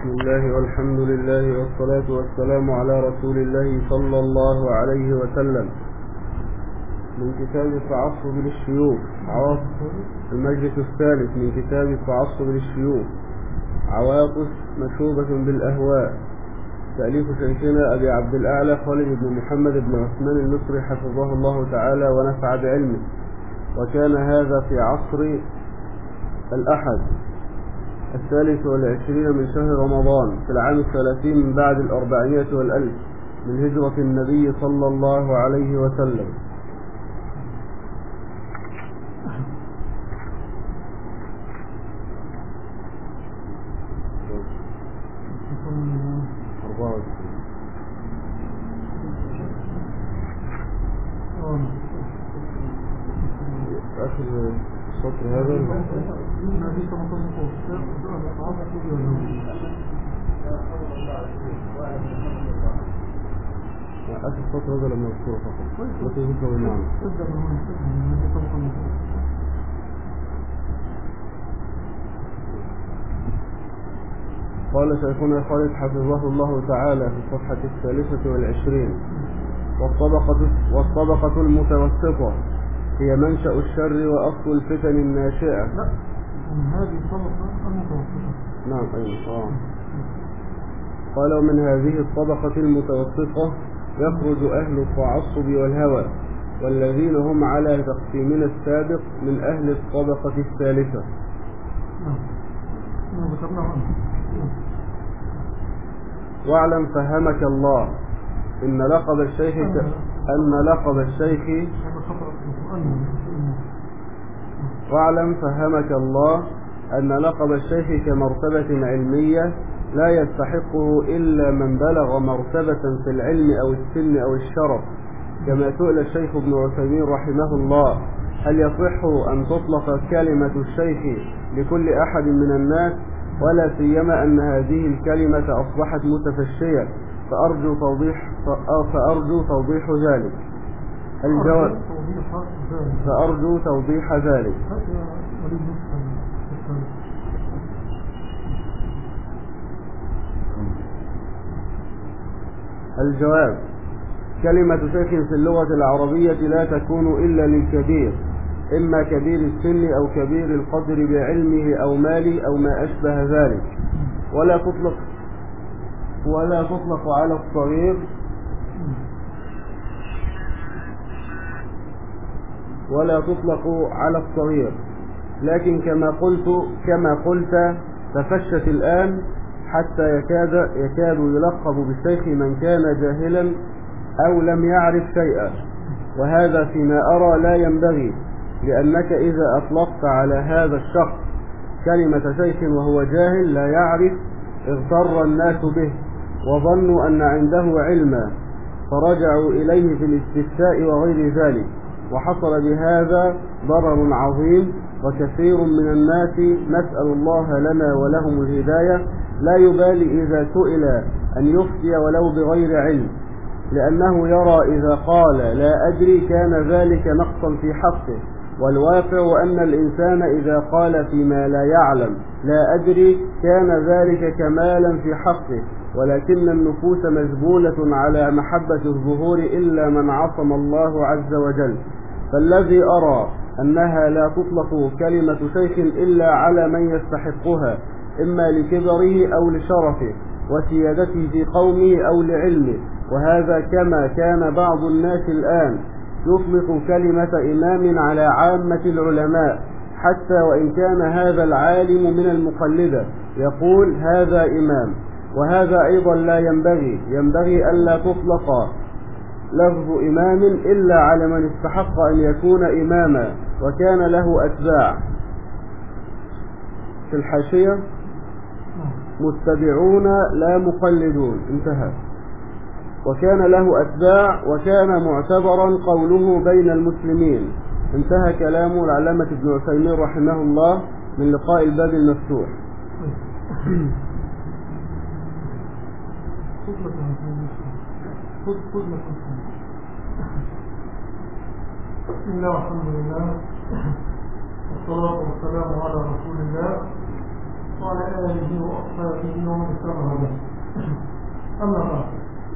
بسم الله والحمد لله والصلاة والسلام على رسول الله صلى الله عليه وسلم. من كتاب التعصب للشيوخ المجلس الثالث من كتاب التعصب للشيوخ عواطف مشوبة بالأهواء، تأليف شيخنا أبي عبد الأعلى خالد بن محمد بن عثمان المصري حفظه الله تعالى ونفع بعلمه. وكان هذا في عصر الأحد 23 من شهر رمضان في العام 30 من بعد 400 والألف من هجرة النبي صلى الله عليه وسلم. آخر السطر هذا آخر السطر هذا لما يذكره فقط التي يذكر بالمعنى. قال شيخنا خالد حفظه الله تعالى في الصفحة 23 والطبقة المتوسطة هي منشأ الشر وأصل الفتن الناشئة. لا، من هذه الطبقة المتوسطة. نعم أيوة. قال ومن هذه الطبقة المتوسطة يخرج أهل التعصب والهوى، والذين هم على تقسيمنا السابق من أهل الطبقة الثالثة. واعلم فهمك الله إن لقب الشيخ واعلم فهمك الله أن لقب الشيخ كمرتبة علمية لا يستحقه إلا من بلغ مرتبة في العلم أو السن أو الشرف، كما سئل الشيخ ابن عثيمين رحمه الله: هل يصح أن تطلق كلمة الشيخ لكل أحد من الناس، ولا سيما أن هذه الكلمة أصبحت متفشية؟ فأرجو توضيح ذلك. الجواب: فأرجو توضيح ذلك. الجواب: كلمة شيخ في اللغة العربية لا تكون إلا للكبير، إما كبير السن أو كبير القدر بعلمه أو ماله أو ما أشبه ذلك، ولا تطلق على الصغير لكن كما قلت تفشت الآن حتى يكاد يلقب بالشيخ من كان جاهلا أو لم يعرف شيئا، وهذا فيما أرى لا ينبغي، لأنك إذا أطلقت على هذا الشخص كلمة شيخ وهو جاهل لا يعرف اغتر الناس به وظنوا أن عنده علما فرجعوا إليه في الاستفتاء وغير ذلك، وحصل بهذا ضرر عظيم. وكثير من الناس نسأل الله لنا ولهم الهداية لا يبالي إذا سئل أن يفتي ولو بغير علم، لأنه يرى إذا قال لا أدري كان ذلك نقصا في حقه، والواقع أن الإنسان إذا قال فيما لا يعلم لا أدري كان ذلك كمالا في حقه، ولكن النفوس مجبولة على محبة الظهور إلا من عصم الله عز وجل. فالذي أرى أنها لا تطلق كلمة شيخ إلا على من يستحقها، إما لكبره أو لشرفه وسيادته في قومه أو لعلمه، وهذا كما كان بعض الناس الآن يطلق كلمة إمام على عامة العلماء، حتى وإن كان هذا العالم من المقلدة يقول هذا إمام، وهذا أيضا لا ينبغي ألا تطلق لفظ إمام إلا على من استحق أن يكون إماما وكان له أتباع. في الحاشية: متبعون لا مقلدون، انتهى. وكان له أتباع وكان معتبرا قوله بين المسلمين، انتهى كلام العلامة ابن عثيمين رحمه الله من لقاء الباب المفتوح. بسم الله والحمد لله والصلاة والسلام على رسول الله وعلى آله وأصحابه ومن اتبعه به. أما بعد،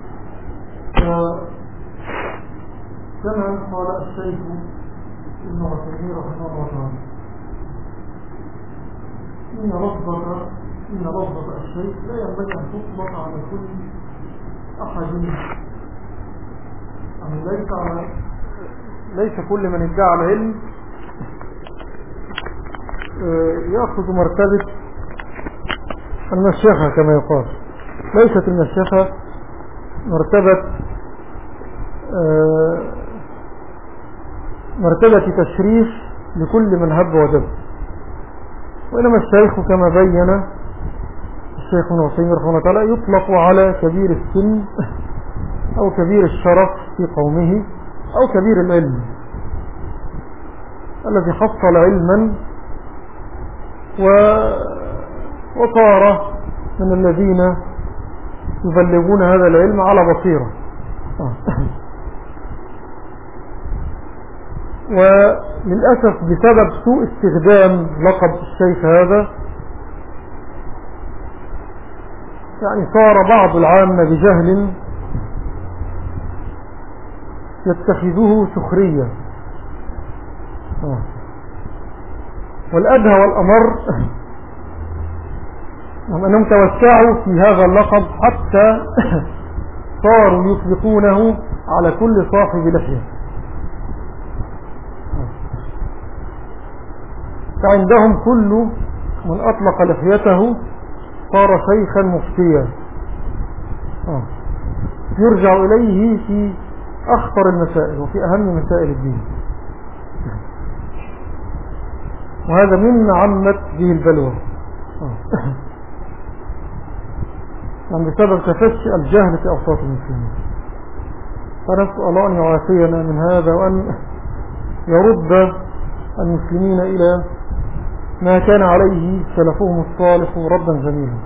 كما قال الشيخ ابن عثيمين رحمه الله تعالى: إن لفظة الشيخ لا ينبغي أن تطلق على كل أحد، يعني ليس كل من ادعى العلم يأخذ مرتبة المشيخة كما يقال. ليست المشيخة مرتبة تشريف لكل من هب ودب، وإنما الشيخ كما بين الشيخ ابن عثيمين رحمه الله تعالى يطلق على كبير السن أو كبير الشرف في قومه أو كبير العلم الذي حصل علما وصار من الذين يبلغون هذا العلم على بصيرة. وللأسف بسبب سوء استخدام لقب الشيخ هذا، يعني صار بعض العامة بجهل يتخذوه سخرية، والأدهى والأمر أنهم توسعوا في هذا اللقب حتى صاروا يطلقونه على كل صاحب لحية، فعندهم كل من أطلق لحيته صار شيخا مفتيا يرجع إليه في أخطر المسائل وفي أهم مسائل الدين، وهذا من عمت به البلوى يعني بسبب تفشي الجهل في أوساط المسلمين. فنسأل الله أن يعافينا من هذا وأن يرد المسلمين إلى ما كان عليه سلفهم الصالح ردا جميلا.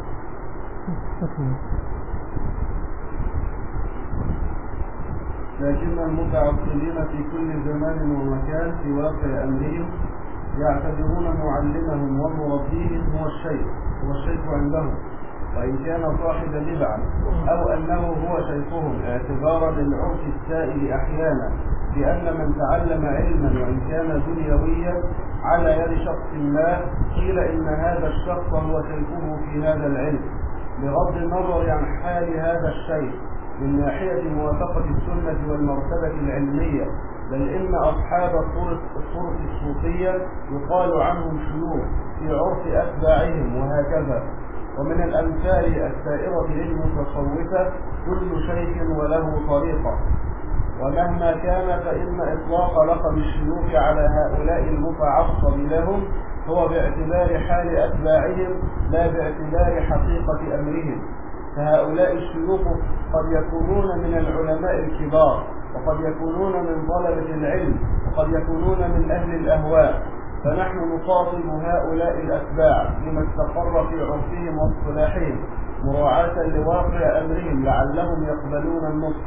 لكن المتعصبين في كل زمان ومكان في واقع أمرهم يعتبرون معلمهم ومربيهم هو الشيخ عندهم، وإن كان صاحب بدعة أو أنه هو شيخهم، اعتبارا للعرف السائل أحيانا بأن من تعلم علما وإن كان دنيويا على يد شخص ما قيل إن هذا الشخص هو شيخه في هذا العلم، بغض النظر عن حال هذا الشيخ من ناحية موافقة السنة والمرتبة العلمية، بل إن أصحاب الطرق الصوفية يقال عنهم شيوخ في عرف أتباعهم وهكذا. ومن الأمثال السائرة للمتصوفة كل شيخ وله طريقة، ومهما كان فإن إطلاق لقب الشيوخ على هؤلاء المتعصب لهم هو باعتبار حال أتباعهم لا باعتبار حقيقة أمرهم، فهؤلاء الشيوخ قد يكونون من العلماء الكبار، وقد يكونون من طلبة العلم، وقد يكونون من أهل الأهواء، فنحن نخاطب هؤلاء الأتباع لما استقر في عرفهم واصطلاحهم مراعاة لواقع أمرهم لعلهم يقبلون النصح.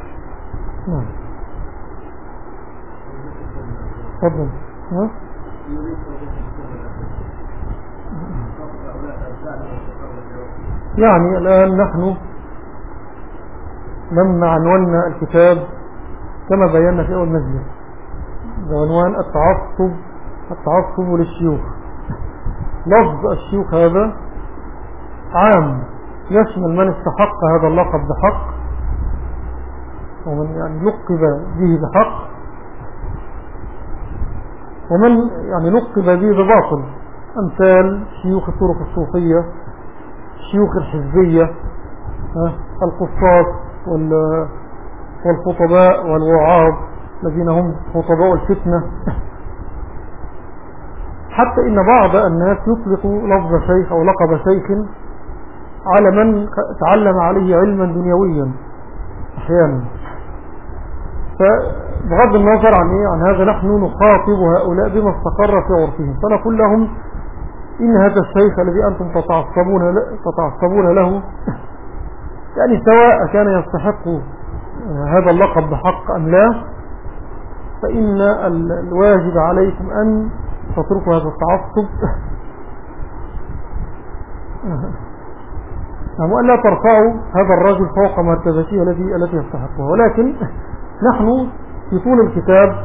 تفضل. يعني الآن نحن لما عنونا الكتاب كما بينا في أول مجلس بعنوان التعصب للشيوخ، لفظ الشيوخ هذا عام يشمل من استحق هذا اللقب بحق ومن يعني لقب به بحق ومن يعني لقب به بباطل، أمثال شيوخ الطرق الصوفية، شيوخ الحزبية، القصاص والخطباء والوعاظ الذين هم خطباء الفتنة، حتى إن بعض الناس يطلق لفظ شيخ أو لقب شيخ على من تعلم عليه علما دنيويا أحيانا. فبغض النظر عن هذا نحن نخاطب هؤلاء بما استقر في عرفهم، فنقول لهم إن هذا الشيخ الذي أنتم تتعصبون له يعني سواء كان يستحق هذا اللقب بحق أم لا، فإن الواجب عليكم أن تتركوا هذا التعصب وأن لا ترفعوا هذا الرجل فوق مرتبته التي يستحقها. ولكن نحن في طول الكتاب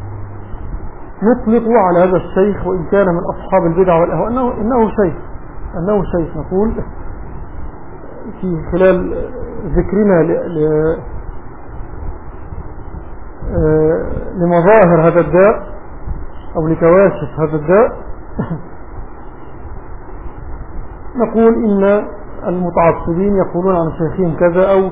نطلق على هذا الشيخ وإن كان من أصحاب البدع والأهواء أنه شيخ نقول في خلال ذكرنا لمظاهر هذا الداء أو لكواشف هذا الداء نقول إن المتعصبين يقولون عن شيخهم كذا أو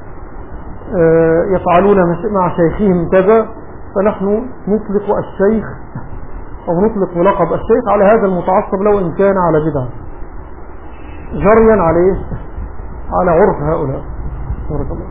يفعلون مع شيخهم كذا، فنحن نطلق الشيخ أو نطلق لقب الشيخ على هذا المتعصب لو إن كان على بدعة جريا عليه على عرف هؤلاء. بارك الله.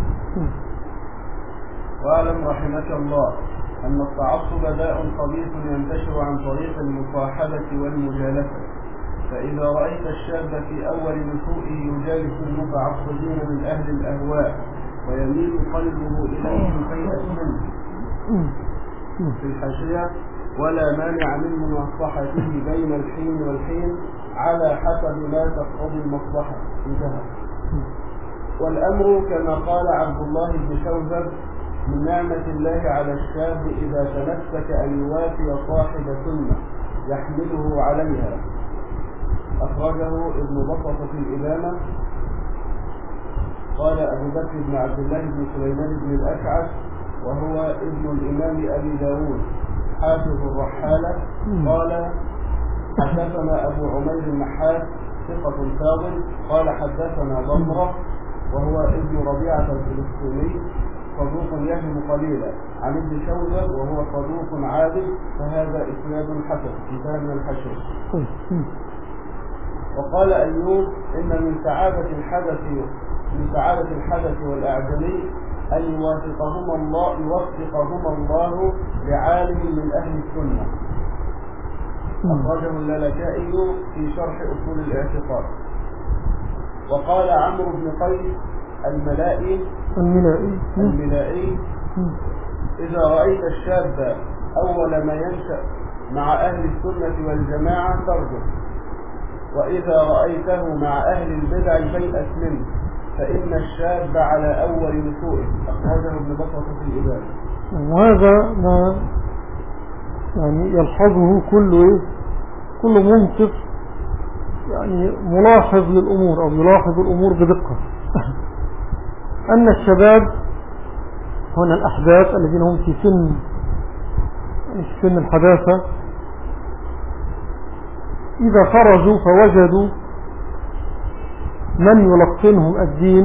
واعلم رحمك الله أن التعصب داء خبيث ينتشر عن طريق المصاحبة والمجالسة، فإذا رأيت الشاب في أول نشوئه يجالس المتعصبين من أهل الأهواء ويميل قلبه إليهم فيأس منه في الحاشية ولا مانع من مناصحته بين الحين والحين على حسب ما تقتضي المصلحة. انتهى. والأمر كما قال عبد الله بن شوذب من نعمة الله على الشاب إذا تمسك أن يوافي صاحب سنة يحمله عليها. أخرجه ابن بطة في الإمامة. قال أبو بكر بن عبد الله بن سليمان بن الأشعث وهو ابن الإمام أبي داود حافظ الرحالة قال حدثنا أبو عمير النحاس ثقة فاضل قال حدثنا ضمرة وهو ابن ربيعة الفلسطيني صدوق يهم قليلا عن ابن شوذب وهو صدوق عادل فهذا إسناد حسن. انتهى من الحشر. وقال أيوب إن من سعادة الحدث والأعجمي أن يوفقهما الله لعالم من أهل السنة. أخرجه اللالكائي في شرح أصول الاعتقاد. وقال عمرو بن قيس الملائي إذا رأيت الشاب أول ما ينشأ مع أهل السنة والجماعة ترجع، وإذا رأيته مع أهل البدع فيأس منه فإن الشاب على أول نشوئه. أخرجه ابن بطة في الإبانة. وهذا ما يعني يلحظه كل منصف يعني ملاحظ للأمور أو يلاحظ الأمور بدقة أن الشباب هنا الأحداث الذين هم في سن الحداثة إذا خرجوا فوجدوا من يلقنهم الدين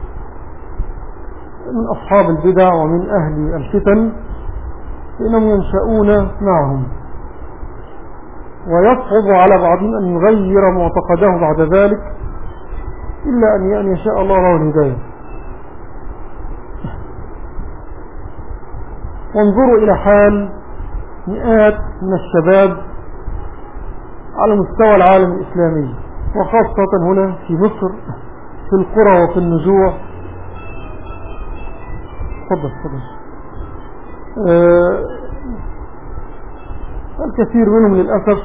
من أصحاب البدع ومن أهل الفتن فإنهم ينشأون معهم ويصعب على بعضهم أن يغير معتقده بعد ذلك إلا أن يشاء الله له الهداية. وانظروا إلى حال مئات من الشباب على مستوى العالم الإسلامي وخاصة هنا في مصر في القرى وفي النجوع. تفضل. الكثير منهم للأسف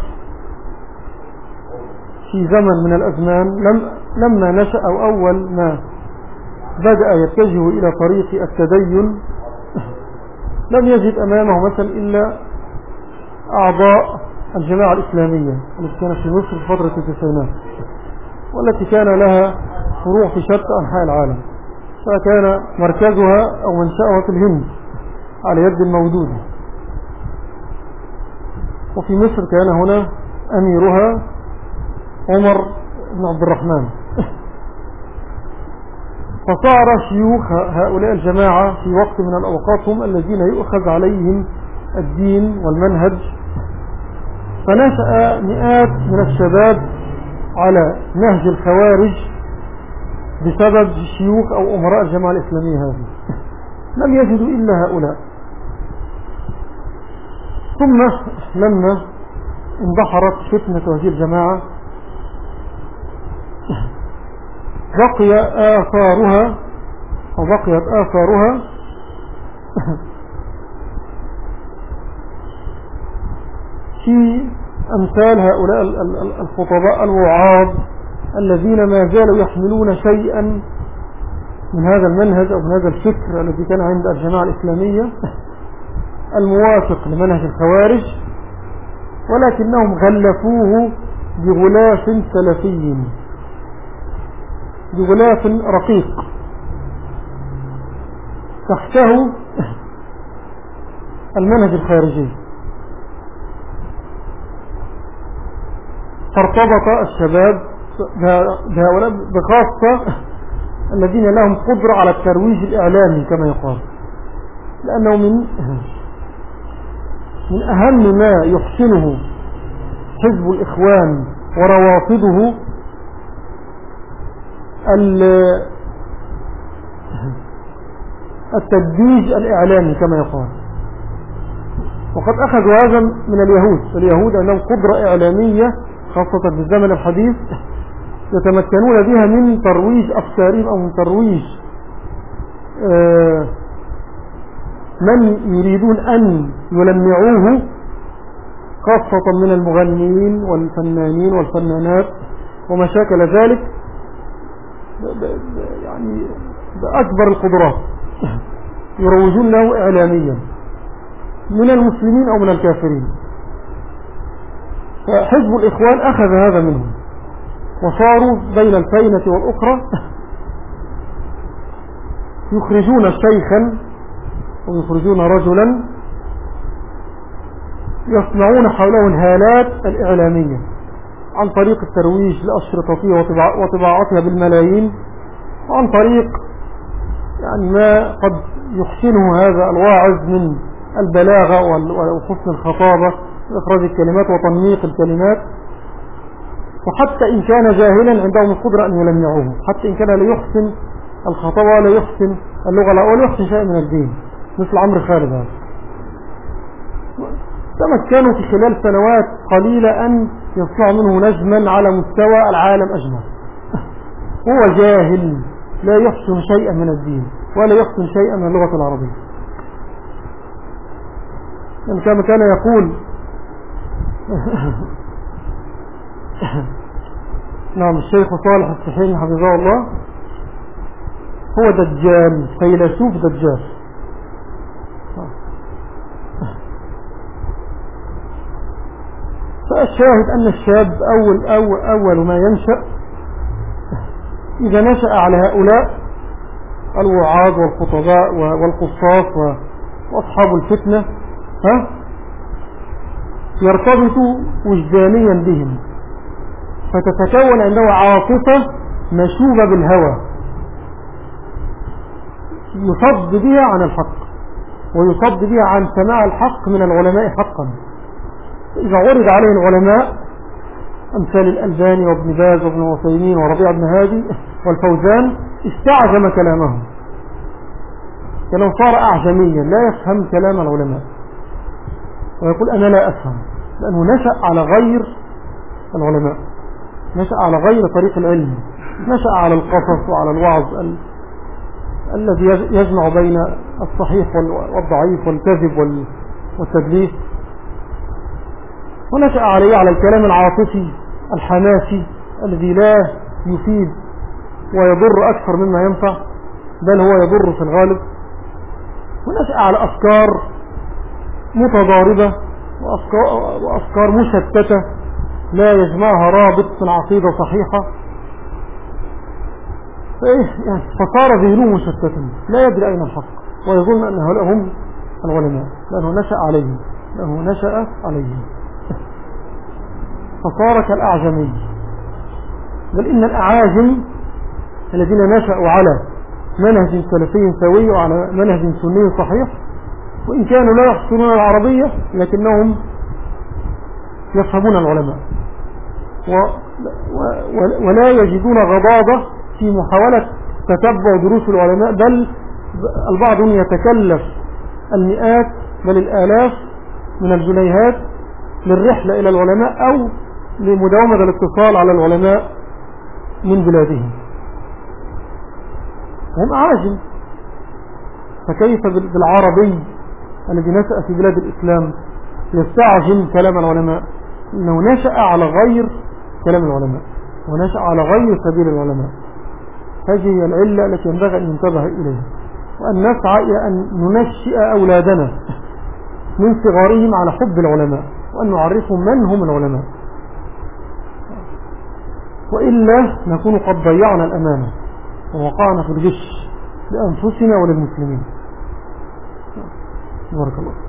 في زمن من الأزمان لما نشأ أو أول ما بدأ يتجه إلى طريق التدين لم يجد أمامه مثلا إلا أعضاء الجماعة الإسلامية التي كانت في مصر في فترة التسعينات والتي كان لها فروع في شتى أنحاء العالم، فكان مركزها أو منشأها في الهند على يد المودود، وفي مصر كان هنا أميرها عمر بن عبد الرحمن. فصار شيوخ هؤلاء الجماعة في وقت من الأوقات هم الذين يؤخذ عليهم الدين والمنهج، فنشأ مئات من الشباب على نهج الخوارج بسبب شيوخ أو أمراء الجماعة الإسلامية هذه، لم يجدوا إلا هؤلاء. ثم لما اندحرت فتنة هذه الجماعة بقيت آثارها في أمثال هؤلاء الخطباء الوعاظ الذين ما زالوا يحملون شيئا من هذا المنهج أو من هذا الفكر الذي كان عند الجماعة الإسلامية الموافق لمنهج الخوارج، ولكنهم غلفوه بغلاف سلفي، بغلاف رقيق تحته المنهج الخارجي. فارتبط الشباب بهؤلاء بخاصة الذين لهم قدرة على الترويج الإعلامي كما يقال، لأنه من أهم ما يحسنه حزب الإخوان وروافضه التدبيج الإعلامي كما يقال. وقد أخذوا هذا من اليهود عندهم قدرة إعلامية خاصة في الزمن الحديث يتمكنون بها من ترويج أفكارهم أو من ترويج من يريدون أن يلمعوه، خاصة من المغنيين والفنانين والفنانات وما شاكل ذلك، يعني بأكبر القدرات يروجون له إعلاميا من المسلمين أو من الكافرين. فحزب الإخوان أخذ هذا منهم وصاروا بين الفينة والأخرى يخرجون شيخا ويخرجون رجلا يصنعون حوله الهالات الإعلامية عن طريق الترويج لأشرطته وطباعتها بالملايين، وعن طريق يعني ما قد يحسنه هذا الواعظ من البلاغة وحسن الخطابة وإخراج الكلمات وتنميق الكلمات. وحتى إن كان جاهلا عندهم القدرة أن يلمعوه، حتى إن كان لا يحسن الخطابة ولا يحسن اللغة ولا يحسن شيء من الدين، مثل عمرو خالد هذا. تمكنوا في خلال سنوات قليلة أن يصنعوا منه نجما على مستوى العالم أجمع. هو جاهل لا يحسن شيئا من الدين ولا يحسن شيئا من اللغة العربية. يعني كما كان يقول نعم الشيخ صالح السحيمي حفظه الله، هو دجال، فيلسوف دجال. فالشاهد أن الشاب أول ما ينشأ إذا نشأ على هؤلاء الوعاظ والخطباء والقصاص وأصحاب الفتنة يرتبط وجدانيا بهم، فتتكون عنده عاطفة مشوبة بالهوى يصد بها عن الحق ويصد بها عن سماع الحق من العلماء حقا. إذا عرض عليه العلماء أمثال الألباني وابن باز وابن عثيمين وربيع بن هادي والفوزان استعجم كلامهم، كلام صار أعجميا لا يفهم كلام العلماء ويقول أنا لا أفهم، لأنه نشأ على غير العلماء، نشأ على غير طريق العلم، نشأ على القصص وعلى الوعظ الذي يجمع بين الصحيح والضعيف والكذب والتدليس، ونشأ عليه على الكلام العاطفي الحماسي الذي لا يفيد ويضر أكثر مما ينفع، بل هو يضر في الغالب. ونشأ على أفكار متضاربة وأفكار مشتتة لا يجمعها رابط من عقيدة صحيحة، فصار ذهنه مشتتا لا يدري أين الحق ويظن أن هؤلاء هم العلماء لأنه نشأ عليهم فصار كالأعجمي. بل إن الأعاجم الذين نشأوا على منهج سلفي سوي وعلى منهج سني صحيح، وإن كانوا لا يحسنون العربية لكنهم يفهمون العلماء ولا يجدون غضاضة في محاولة تتبع دروس العلماء، بل البعض يتكلف المئات بل الآلاف من الجنيهات للرحلة إلى العلماء أو لمداومة الاتصال على العلماء من بلادهم. هم أعاجم، فكيف بالعربي الذي نشأ في بلاد الإسلام يستعجم كلام العلماء؟ إنه نشأ على غير كلام العلماء، ونشأ على غير سبيل العلماء. هذه هي العلة التي ينبغي أن ننتبه إليها، وأن نسعى إلى أن ننشئ أولادنا من صغارهم على حب العلماء، وأن نعرفهم من هم العلماء، وإلا نكون قد ضيعنا الأمانة ووقعنا في الغش لأنفسنا وللمسلمين. بارك الله.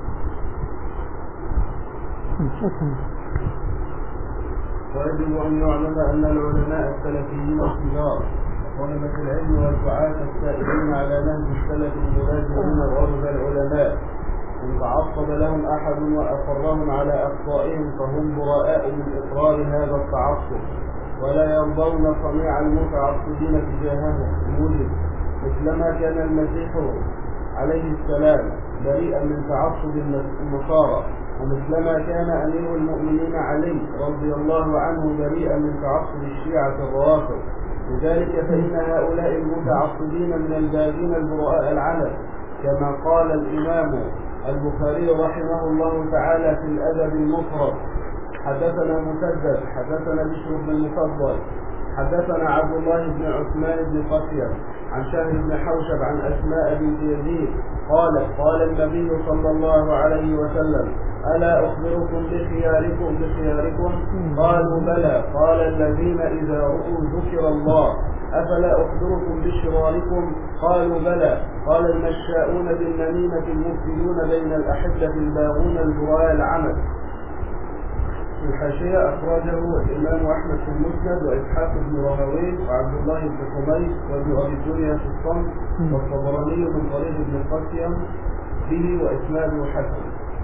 ويجب أن يعلم أن العلماء السلفيين الكبار طلبة العلم والدعاة السائرين على نهج السلف الملازمين غرب العلماء، إن تعصب لهم أحد وأقرهم على أخطائهم فهم براء من إقرار هذا التعصب، ولا يرضون صنيع المتعصبين تجاههم الموجب، مثلما كان المسيح عليه السلام بريئا من تعصب النصارى، ومثلما كان أمير المؤمنين علي رضي الله عنه بريئا من تعصب الشيعة الروافض. لذلك فإن هؤلاء المتعصبين من الباغين البراء العنب، كما قال الإمام البخاري رحمه الله تعالى في الأدب المفرد: حدثنا مسدد حدثنا بشر بن المفضل حدثنا عبد الله بن عثمان بن قسيم عن شهر بن حوشب عن أسماء بنت يزيد قال النبي صلى الله عليه وسلم: ألا أخبركم بخياركم؟ قالوا بلى. قال: الذين إذا رؤوا ذكر الله. أفلا أخبركم بشراركم؟ قالوا بلى. قال: المشاؤون بالنميمة المفسدون بين الأحبة الباغون البراء العمل. الحاشية أخرجه الإمام أحمد في المسند وإسحاق بن راهويه وعبد الله بن حميد وابن أبي الدنيا في الصمت والطبراني من طريق ابن قاسم به وإسناده حسن.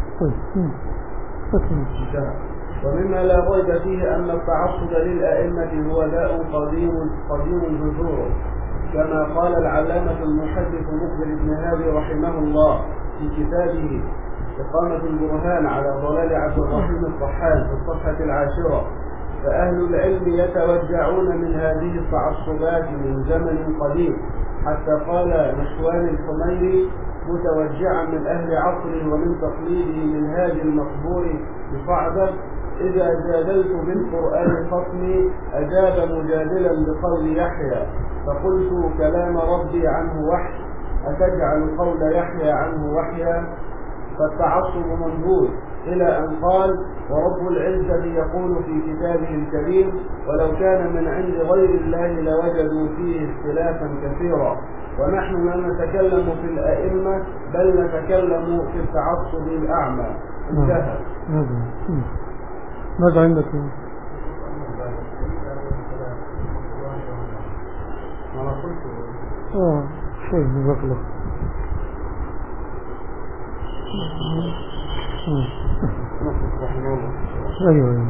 ومما لا ريب فيه أن التعصب للأئمة هو داء قديم جذوره، كما قال العلامة المحدث مقبل بن هادي رحمه الله في كتابه إقامة البرهان على ضلال عبد الرحيم الطحان في الصفحة 10: فأهل العلم يتوجعون من هذه التعصبات من زمن قديم، حتى قال نشوان الحميري متوجعا من أهل عصره ومن تقليده من هادي المقبور بصعبة: إذا جادلت بالقرآن خصمي أجاب مجادلا بقول يحيى، فقلت كلام ربي عنه وحي، أتجعل قول يحيى عنه وحيا؟ فالتعصب منبوذ، إلى أن قال: ورب العزة يقول في كتابه الكريم: ولو كان من عند غير الله لوجدوا فيه اختلافا كثيرا. ونحن لا نتكلم في الأئمة بل نتكلم في التعصب الأعمى. انتهى. ماذا عندك؟ شيء جزاك الله. ايوه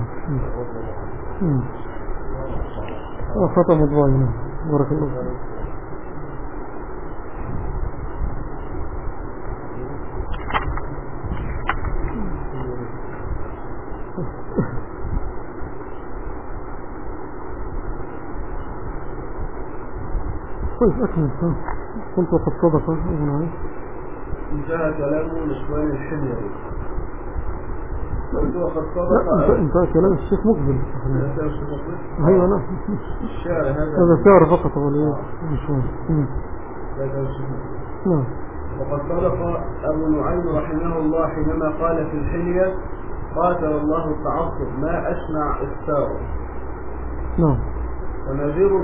خطأ مضاينة. بارك الله فيك. طيب أكمل. قلت وقد صدق ابن عيسى. انتهى كلامه نشوان الحميري. قلت وقد صدق. انتهى كلام الشيخ مقبل. ايوه نعم. الشعر هذا شعر فقط ولا نشوان. نعم. وقد صدق أبو نعيم رحمه الله حينما قال في الحلية: قاتل الله التعصب ما أشنع إفتاره. نعم. ونذير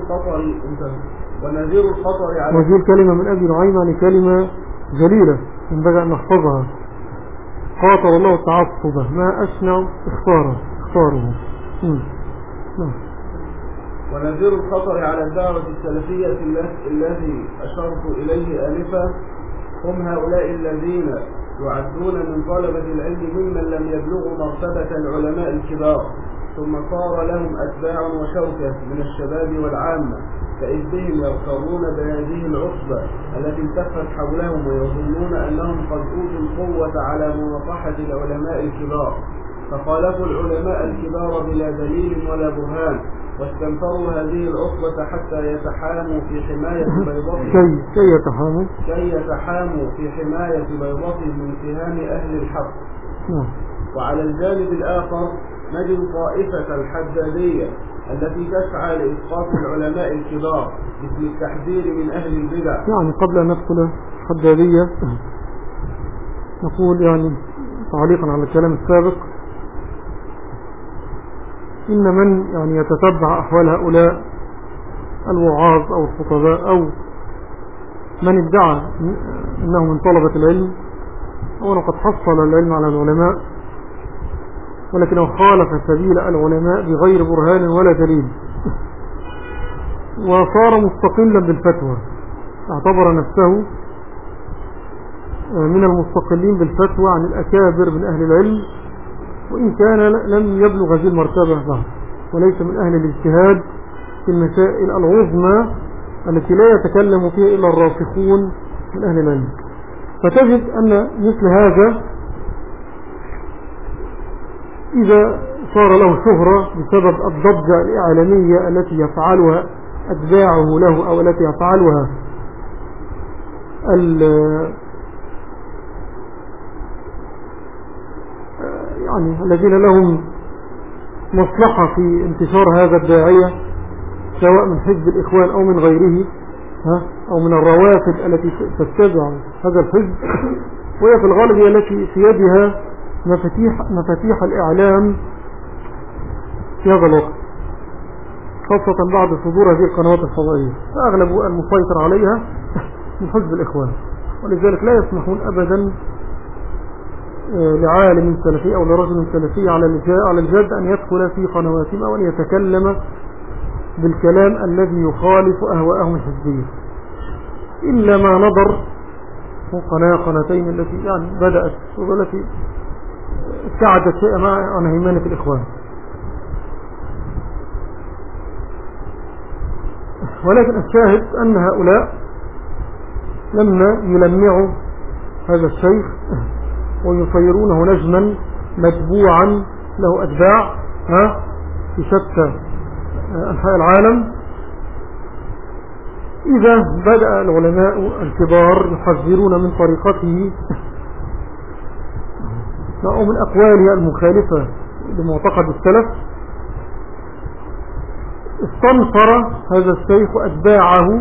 الخطر على وهذه الكلمة من أبي نعيم يعني كلمة جليلة ينبغي أن نحفظها. قاتل الله التعصب ما أشنع اختاره. نعم. ونذير الخطر على الدعوة السلفية الذي أشرت إليه آنفا هم هؤلاء الذين يعدون من طلبة العلم ممن لم يبلغوا مرتبة العلماء الكبار، ثم صار لهم أتباع وشوكة من الشباب والعامة، فإذ بهم يغترون بهذه العصبة التي التفت حولهم ويظنون أنهم قد أوتوا القوة على مناصحة العلماء الكبار، فخالفوا العلماء الكبار بلا دليل ولا برهان، واستنفروا هذه العصبة حتى يتحاموا في حماية بيضتهم كي يتحاموا في حماية بيضتهم من سهام أهل الحق. وعلى الجانب الآخر نجد طائفة الحدادية التي تسعى لإسقاط العلماء الكبار مثل التحذير من أهل البدع. يعني قبل أن ندخل الحدادية نقول يعني تعليقا على الكلام السابق إن من يعني يتتبع أحوال هؤلاء الوعاظ أو الخطباء أو من ادعى أنه من طلبة العلم أو قد حصل العلم على العلماء ولكنه خالف سبيل العلماء بغير برهان ولا دليل وصار مستقلا بالفتوى، اعتبر نفسه من المستقلين بالفتوى عن الأكابر من أهل العلم وإن كان لم يبلغ هذه المرتبة بعد، وليس من أهل الاجتهاد في المسائل العظمى التي لا يتكلم فيها إلا الراسخون من أهل العلم. فتجد أن مثل هذا إذا صار له شهرة بسبب الضجة الإعلامية التي يفعلها أتباعه له أو التي يفعلها يعني الذين لهم مصلحة في انتشار هذا الداعية سواء من حزب الإخوان أو من غيره أو من الروافد التي تتبع هذا الحزب، وهي في الغالب هي التي في يدها مفاتيح الإعلام في هذا الوقت، خاصة بعد صدور هذه القنوات الفضائية فأغلب المسيطر عليها من حزب الإخوان، ولذلك لا يسمحون أبدا لعالم سلفي أو لرجل سلفي على الجد أن يدخل في قنواتهم أو أن يتكلم بالكلام الذي يخالف أهواءهم الحزبية إلا ما نظر قناتين التي يعني بدأت والتي ابتعدت شيئا عن هيمنة الإخوان. ولكن الشاهد أن هؤلاء لما يلمعوا هذا الشيخ ويصيرونه نجما متبوعا له أتباع في شتى أنحاء العالم، إذا بدأ العلماء الكبار يحذرون من طريقته أو من أقواله المخالفة لمعتقد السلف، استنصر هذا الشيخ وأتباعه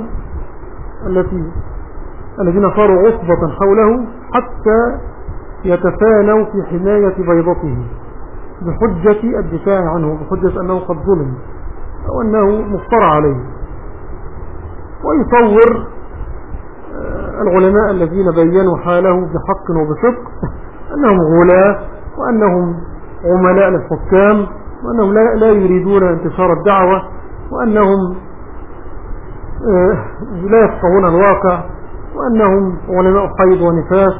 الذين صاروا عصبة حوله حتى يتفانوا في حماية بيضته بحجة الدفاع عنه، بحجة أنه قد ظلم أو أنه مفترى عليه، ويصور العلماء الذين بيّنوا حاله بحق وبصدق أنهم غلاة وأنهم عملاء للحكام وأنهم لا يريدون انتشار الدعوة وأنهم لا يفقهون الواقع وأنهم علماء حيض ونفاس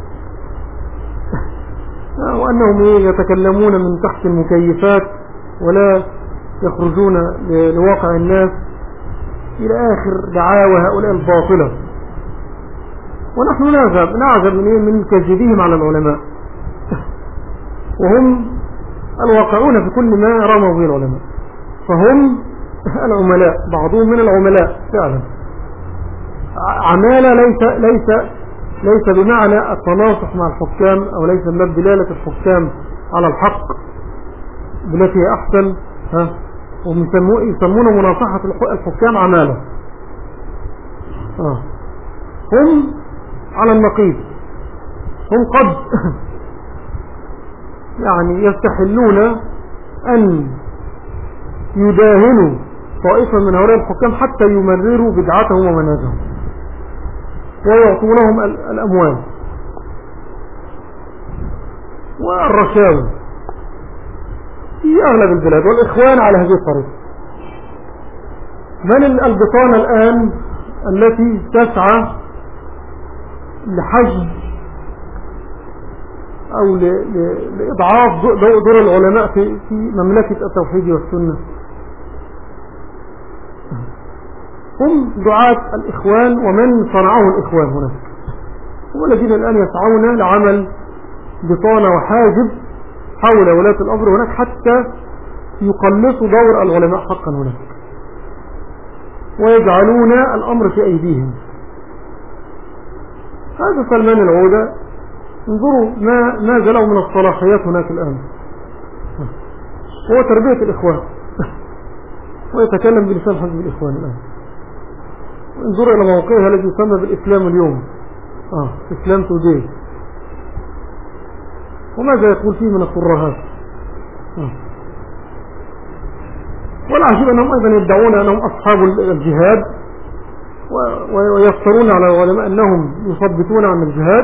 وأنهم يتكلمون من تحت المكيفات ولا يخرجون لواقع الناس إلى آخر دعاوى هؤلاء الباطلة. ونحن نعجب من كذبهم على العلماء وهم الواقعون في كل ما رموا به العلماء، فهم العملاء، بعضهم من العملاء فعلا. عمالة ليس بمعنى التناصح مع الحكام أو ليس من دلالة الحكام على الحق بالتي هي أحسن، يسمون مناصحة الحكام عمالة. هم على النقيض، هم قد يعني يستحلون أن يداهنوا طائفة من هؤلاء الحكام حتى يمرروا بدعتهم ومنهجهم ويعطونهم الأموال والرشاوي في أغلب البلاد، والإخوان على هذه الطريقة. من البطانة الآن التي تسعى لحجب أو لإضعاف دور العلماء في مملكة التوحيد والسنة؟ هم دعاة الإخوان ومن صنعه الإخوان هناك، هم الذين الآن يسعون لعمل بطانة وحاجب حول ولاة الأمر هناك حتى يقلصوا دور العلماء حقا هناك ويجعلون الأمر في أيديهم. هذا سلمان العودة، انظروا ماذا له من الصلاحيات هناك الآن، هو تربية الإخوان ويتكلم بلسان حزب الإخوان الآن. انظر إلى موقعها الذي يسمى بالإسلام اليوم، إسلام توداي، وماذا يقول فيه من الترهات. والعجيب أنهم أيضا يدعون أنهم أصحاب الجهاد ويفترون على العلماء أنهم يثبتون عن الجهاد،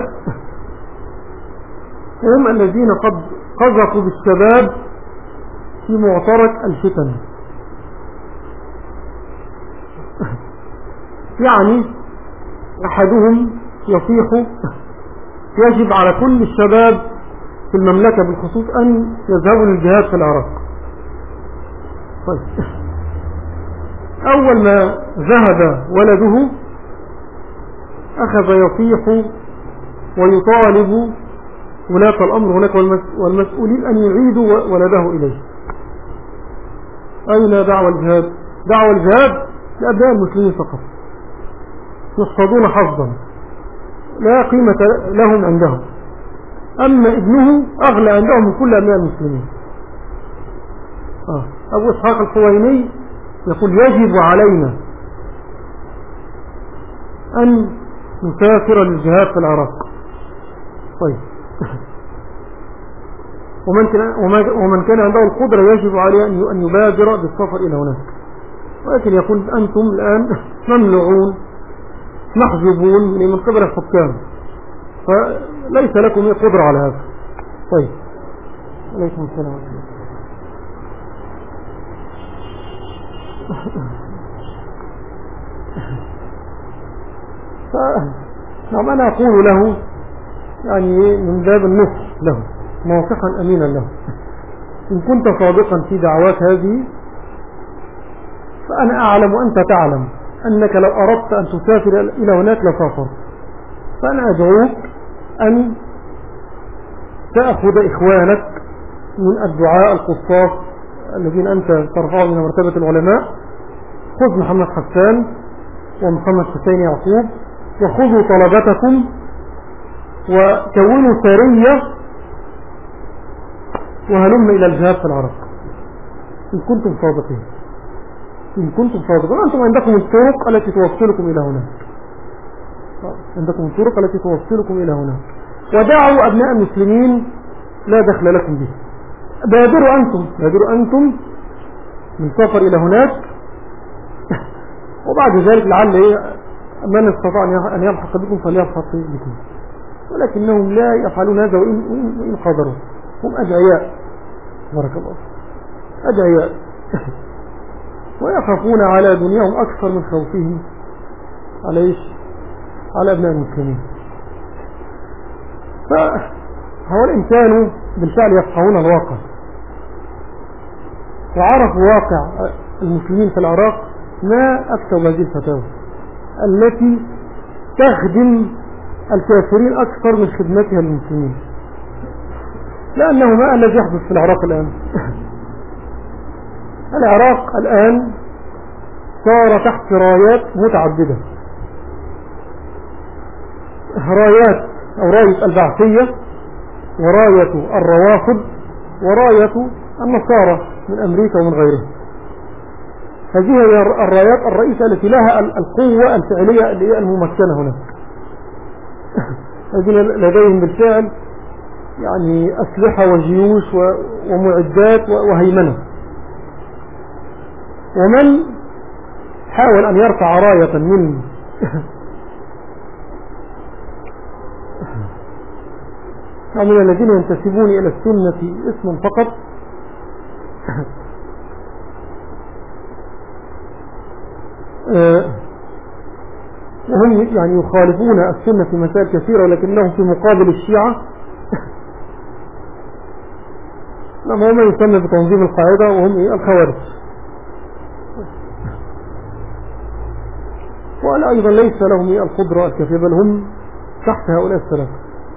وهم الذين قد قذفوا بالشباب في معترك الفتن. يعني أحدهم يصيح يجب على كل الشباب في المملكة بالخصوص أن يذهبوا للجهاد في العراق. طيب، أول ما ذهب ولده أخذ يصيح ويطالب ولاة الأمر هناك والمسؤولين أن يعيدوا ولده إليه. أين دعوة الجهاد؟ دعوة الجهاد لأبناء المسلمين فقط، يحفظون حظا لا قيمة لهم عندهم، أما ابنه أغلى عندهم من كل أبناء المسلمين. أبو إسحاق الحويني يقول يجب علينا أن نسافر للجهاد في العراق. طيب، ومن كان عنده القدرة يجب عليه أن يبادر بالسفر إلى هناك، ولكن يقول أنتم الآن ممنوعون محجوبون من قبل الحكام، فليس لكم قدرة على هذا. طيب، عليكم السلام. فنعم أنا أقول له يعني من باب النصح له، موقفا أمينا له، إن كنت صادقا في دعوات هذه فأنا أعلم وأنت تعلم أنك لو أردت أن تسافر إلى هناك لسافر، فأنا أدعوك أن تأخذ إخوانك من الدعاء القصاص الذين أنت ترفعهم من مرتبة العلماء، خذ محمد حسان ومحمد حسين يعقوب وخذوا طلبتكم وكونوا سارية وهلم إلى الجهاد في العراق إن كنتم صادقين. إن كنتم صادقين أنتم عندكم الطرق التي توصلكم إلى هناك، عندكم الطرق التي توصلكم إلى هناك، ودعوا أبناء المسلمين لا دخل لكم به. بادروا أنتم من سفر إلى هناك، وبعد ذلك لعل من استطاع أن يلحق بكم فليلحق بكم، ولكنهم لا يفعلون هذا وإن قدروا. هم أدعياء، بارك الله، أدعياء ويخافون على دنياهم أكثر من خوفهم على أبناء المسلمين. فهو الإنسان بالفعل يفقهون الواقع، وعرفوا واقع المسلمين في العراق، ما أكثر هذه الفتاوى التي تخدم الكافرين أكثر من خدمتها للمسلمين. لأنه ما الذي يحدث في العراق الآن؟ العراق الآن صار تحت رايات متعددة، رايات أو راية البعثية، وراية الروافض، وراية النصارى من أمريكا ومن غيرها. هذه هي الرايات الرئيسة التي لها القوة الفعلية اللي هي الممكنة هناك. الذين لديهم بالفعل يعني أسلحة وجيوش ومعدات وهيمنة. ومن حاول أن يرفع راية من الذين ينتسبون إلى السنة اسما فقط، وهم يعني يخالفون السنة في مسائل كثيرة، ولكنهم في مقابل الشيعة هم يسمى بتنظيم القاعدة، وهم الخوارج. ولا أيضا ليس لهم القدرة الكافية، بل هم تحت هؤلاء الثلاثة.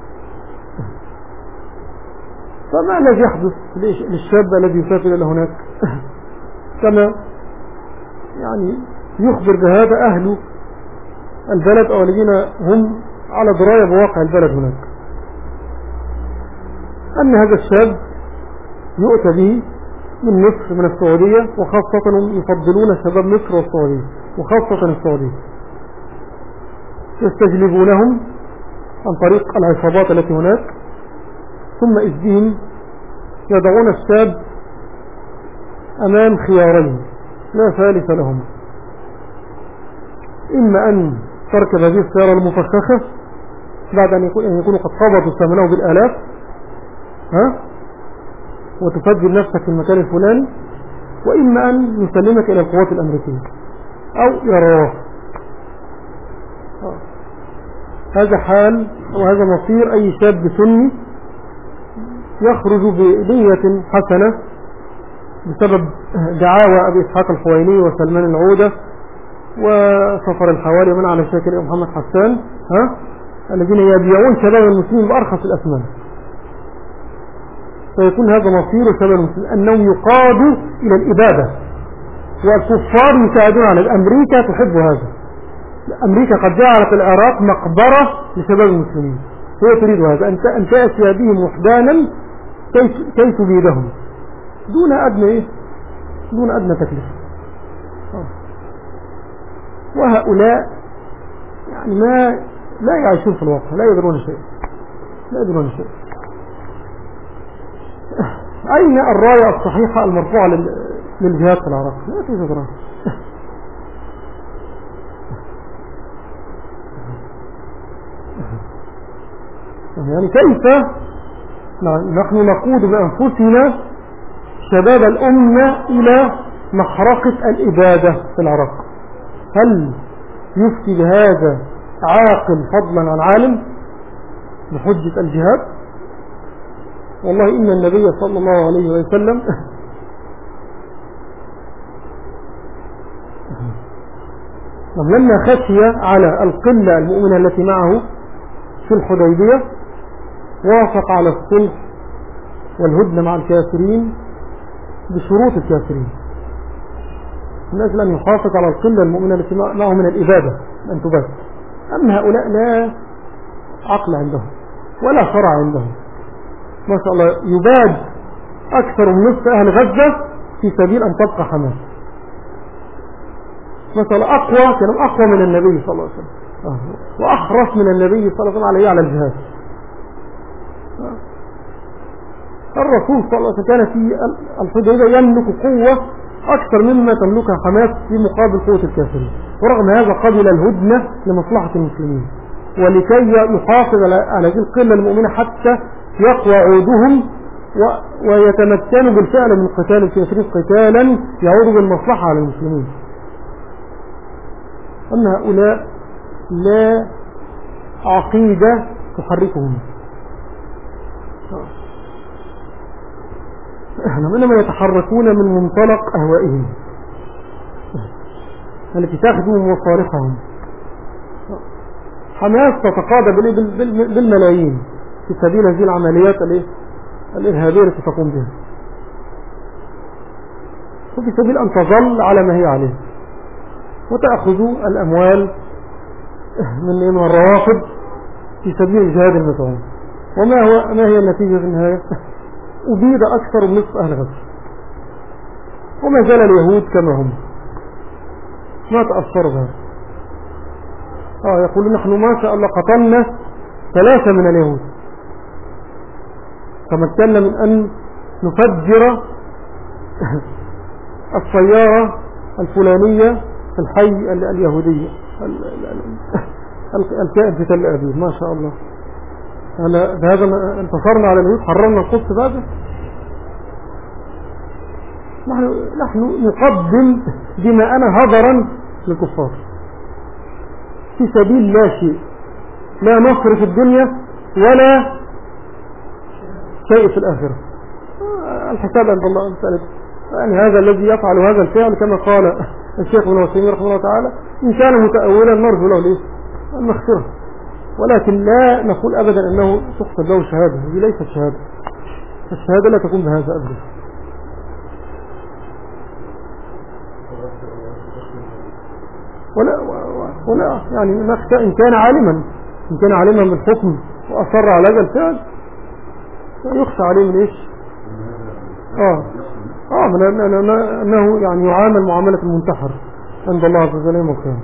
فما الذي يحدث للشاب الذي يسافر إلى هناك؟ كما يعني يخبر بهذا أهل البلد أو الذين هم على دراية بواقع البلد هناك، أن هذا الشاب يؤتى به من مصر من السعودية، وخاصة يفضلون شباب مصر والسعودية وخاصة السعودية، يستجلبونهم عن طريق العصابات التي هناك، ثم إذ بهم يضعون الشاب أمام خيارين لا ثالث لهم: إما أن تركب هذه السيارة المفخخة بعد أن يكونوا قد قبضوا ثمنه بالآلاف وتفجر نفسك في المكان الفلاني، وإما أن يسلمك إلى القوات الأمريكية أو يراه. هذا حال وهذا مصير أي شاب سني يخرج بنية حسنة بسبب دعاوى أبي إسحاق الحويني وسلمان العودة وصفر الحوالي ومن على شاكر محمد حسان الذين يبيعون شباب المسلمين بأرخص الأثمان. فيكون هذا مصير شباب المسلمين، أنهم يقادوا إلى الإبادة، والكفار يساعدون على أمريكا تحب هذا. أمريكا قد جعلت العراق مقبرة لشباب المسلمين، هي تريد هذا، أن تأتي بهم وحدانا كي تبيدهم دون أدنى تكلفة. وهؤلاء يعني لا يعيشون في الواقع، لا يدرون شيء. أين الراية الصحيحة المرفوعة للجهاد في العراق؟ لا توجد راية. يعني كيف نحن نقود بأنفسنا شباب الأمة إلى محرقة الإبادة في العراق؟ هل يفتي بهذا عاقل فضلا عن عالم بحجة الجهاد؟ والله إن النبي صلى الله عليه وسلم لما خشي على القلة المؤمنة التي معه في الحديبية وافق على الصلح والهدنة مع الكافرين بشروط الكافرين من أجل أن يحافظ على القلة المؤمنة التي معه من الإبادة أن تبات. أما هؤلاء لا عقل عندهم ولا شرع عندهم، ما شاء الله يباد أكثر من نصف أهل غزة في سبيل أن تبقى حماس. ما شاء الله كانوا أقوى من النبي صلى الله عليه وسلم وأحرص من النبي صلى الله عليه وسلم على الجهاد. الرسول صلى الله عليه وسلم كان في الحديبية يملك قوة أكثر مما تملكها حماس في مقابل قوة الكافرين، ورغم هذا قبل الهدنة لمصلحة المسلمين ولكي يحافظ على هذه القلة المؤمنة حتى يقوى عودهم ويتمكنوا بالفعل من قتال الكافرين قتالا يعود بالمصلحة على المسلمين. أما هؤلاء لا عقيدة تحركهم، إنما يتحركون من منطلق أهوائهم التي تخدم مصالحهم. حماس تتقاضى بالملايين في سبيل هذه العمليات الإرهابية التي تقوم بها، وفي سبيل أن تظل على ما هي عليه وتأخذ الأموال من الروافد في سبيل الجهاد المزعوم. ما هي النتيجة في النهاية؟ أبيد أكثر من نصف أهل غزة، وما زال اليهود كما هم ما تأثروا بها. يقول نحن ما شاء الله قتلنا 3 من اليهود، تمكنا من أن نفجر السيارة الفلانية في الحي اليهودية الكائن في تل أبيب. ما شاء الله بهذا انتصرنا على اليهود، حررنا القدس. بهذا نحن نقدم دماءنا هدرا للكفار في سبيل لا شيء، لا نصر في الدنيا ولا شيء في الآخرة. الحساب عند الله مسألة. يعني هذا الذي يفعل هذا الفعل كما قال الشيخ ابن عثيمين رحمه الله تعالى إن كان متأولا نرجو له المغفرة، ولكن لا نقول أبدا أنه تحسب له الشهادة. هذه ليست شهادة، الشهادة لا تكون بهذا أبدا. ولا يعني إن كان عالما بالحكم وأصر على هذا الفعل يخشى عليه من إيش؟ أنه يعني يعامل معاملة المنتحر عند الله عز وجل يوم القيامة.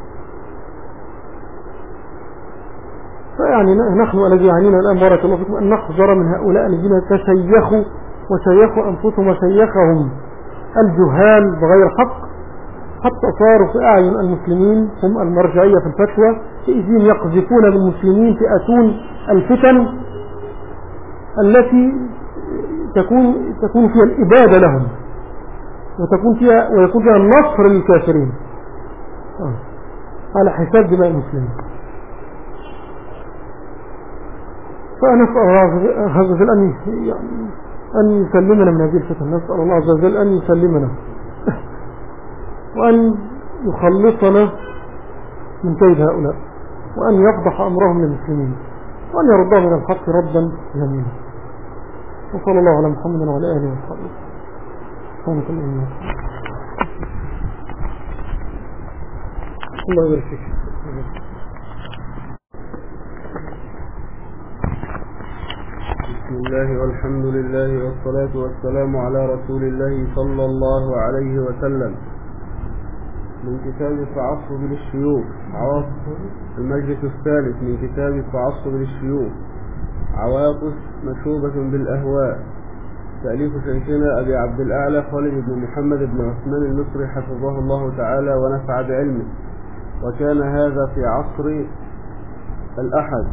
فيعني نحن الذي يعنينا الآن بارك الله فيكم أن نحذر من هؤلاء الذين تشيخوا وشيخوا أنفسهم وشيخهم الجهال بغير حق، حتى صاروا في أعين المسلمين هم المرجعية في الفتوى، إذن يقذفون بالمسلمين في أتون الفتن التي تكون فيها الإبادة لهم ويكون فيها النصر للكافرين على حساب دماء المسلمين. فنسأل الله عز وجل أن يسلمنا من هذه الفتن، نسأل الله عز وجل أن يسلمنا وأن يخلصنا من كيد هؤلاء، وأن يفضح أمرهم للمسلمين، وأن يردهم من الحق ردا جميلا. وصلى الله على محمد وعلى آله وصحبه. سبحانك اللهم وبحمدك. الله يبارك فيك. بسم الله والحمد لله والصلاة والسلام على رسول الله صلى الله عليه وسلم. من كتاب التعصب للشيوخ المجلس الثالث من كتاب التعصب للشيوخ عواطف مشوبة بالأهواء، تأليف شيخنا أبي عبد الأعلى خالد بن محمد بن عثمان المصري حفظه الله تعالى ونفع بعلمه. وكان هذا في عصر الأحد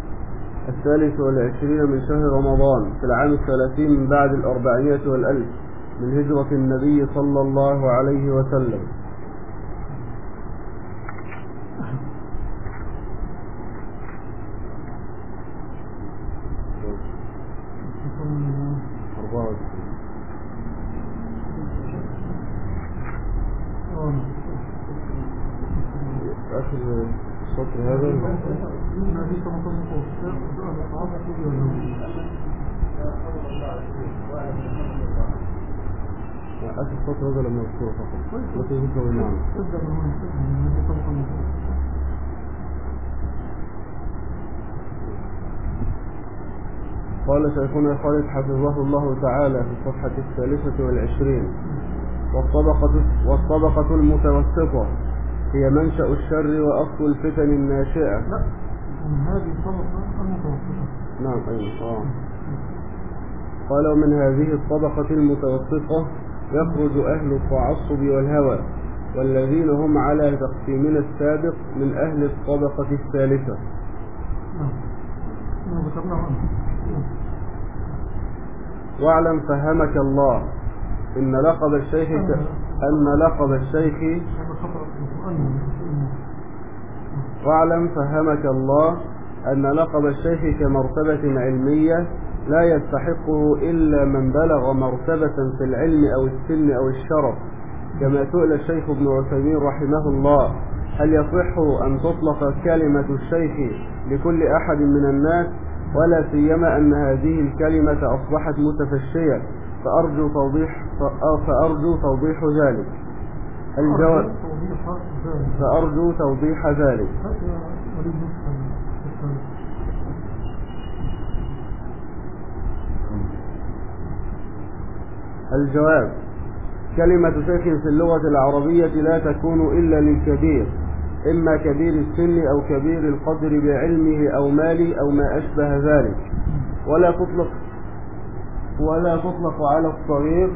23 من شهر رمضان في العام 30 من بعد 400 والألف من هجرة النبي صلى الله عليه وسلم. آخر السطر هذا آخر السطر هذا لما يذكره فقط لا تذكر المعنى. قال شيخنا خالد حفظه الله تعالى في الصفحة 23: والطبقة المتوسطة هي منشأ الشر وأصل الفتن الناشئة. لا، هذه الطبقة المتوسطة. نعم أيوة. قال: ومن هذه الطبقة المتوسطة يخرج أهل التعصب والهوى، والذين هم على تقسيمنا السابق من أهل الطبقة الثالثة. واعلم فهمك الله إن لقب الشيخ واعلم فهمك الله أن لقب الشيخ كمرتبة علمية لا يستحقه إلا من بلغ مرتبة في العلم أو السن أو الشرف، كما سئل الشيخ ابن عثيمين رحمه الله: هل يصح أن تطلق كلمة الشيخ لكل أحد من الناس، ولا سيما أن هذه الكلمة أصبحت متفشية؟ فأرجو توضيح ذلك. الجواب: فأرجو توضيح ذلك. الجواب: كلمة شيخ في اللغة العربية لا تكون إلا للكبير، إما كبير السن أو كبير القدر بعلمه أو ماله أو ما أشبه ذلك، ولا تطلق على الصغير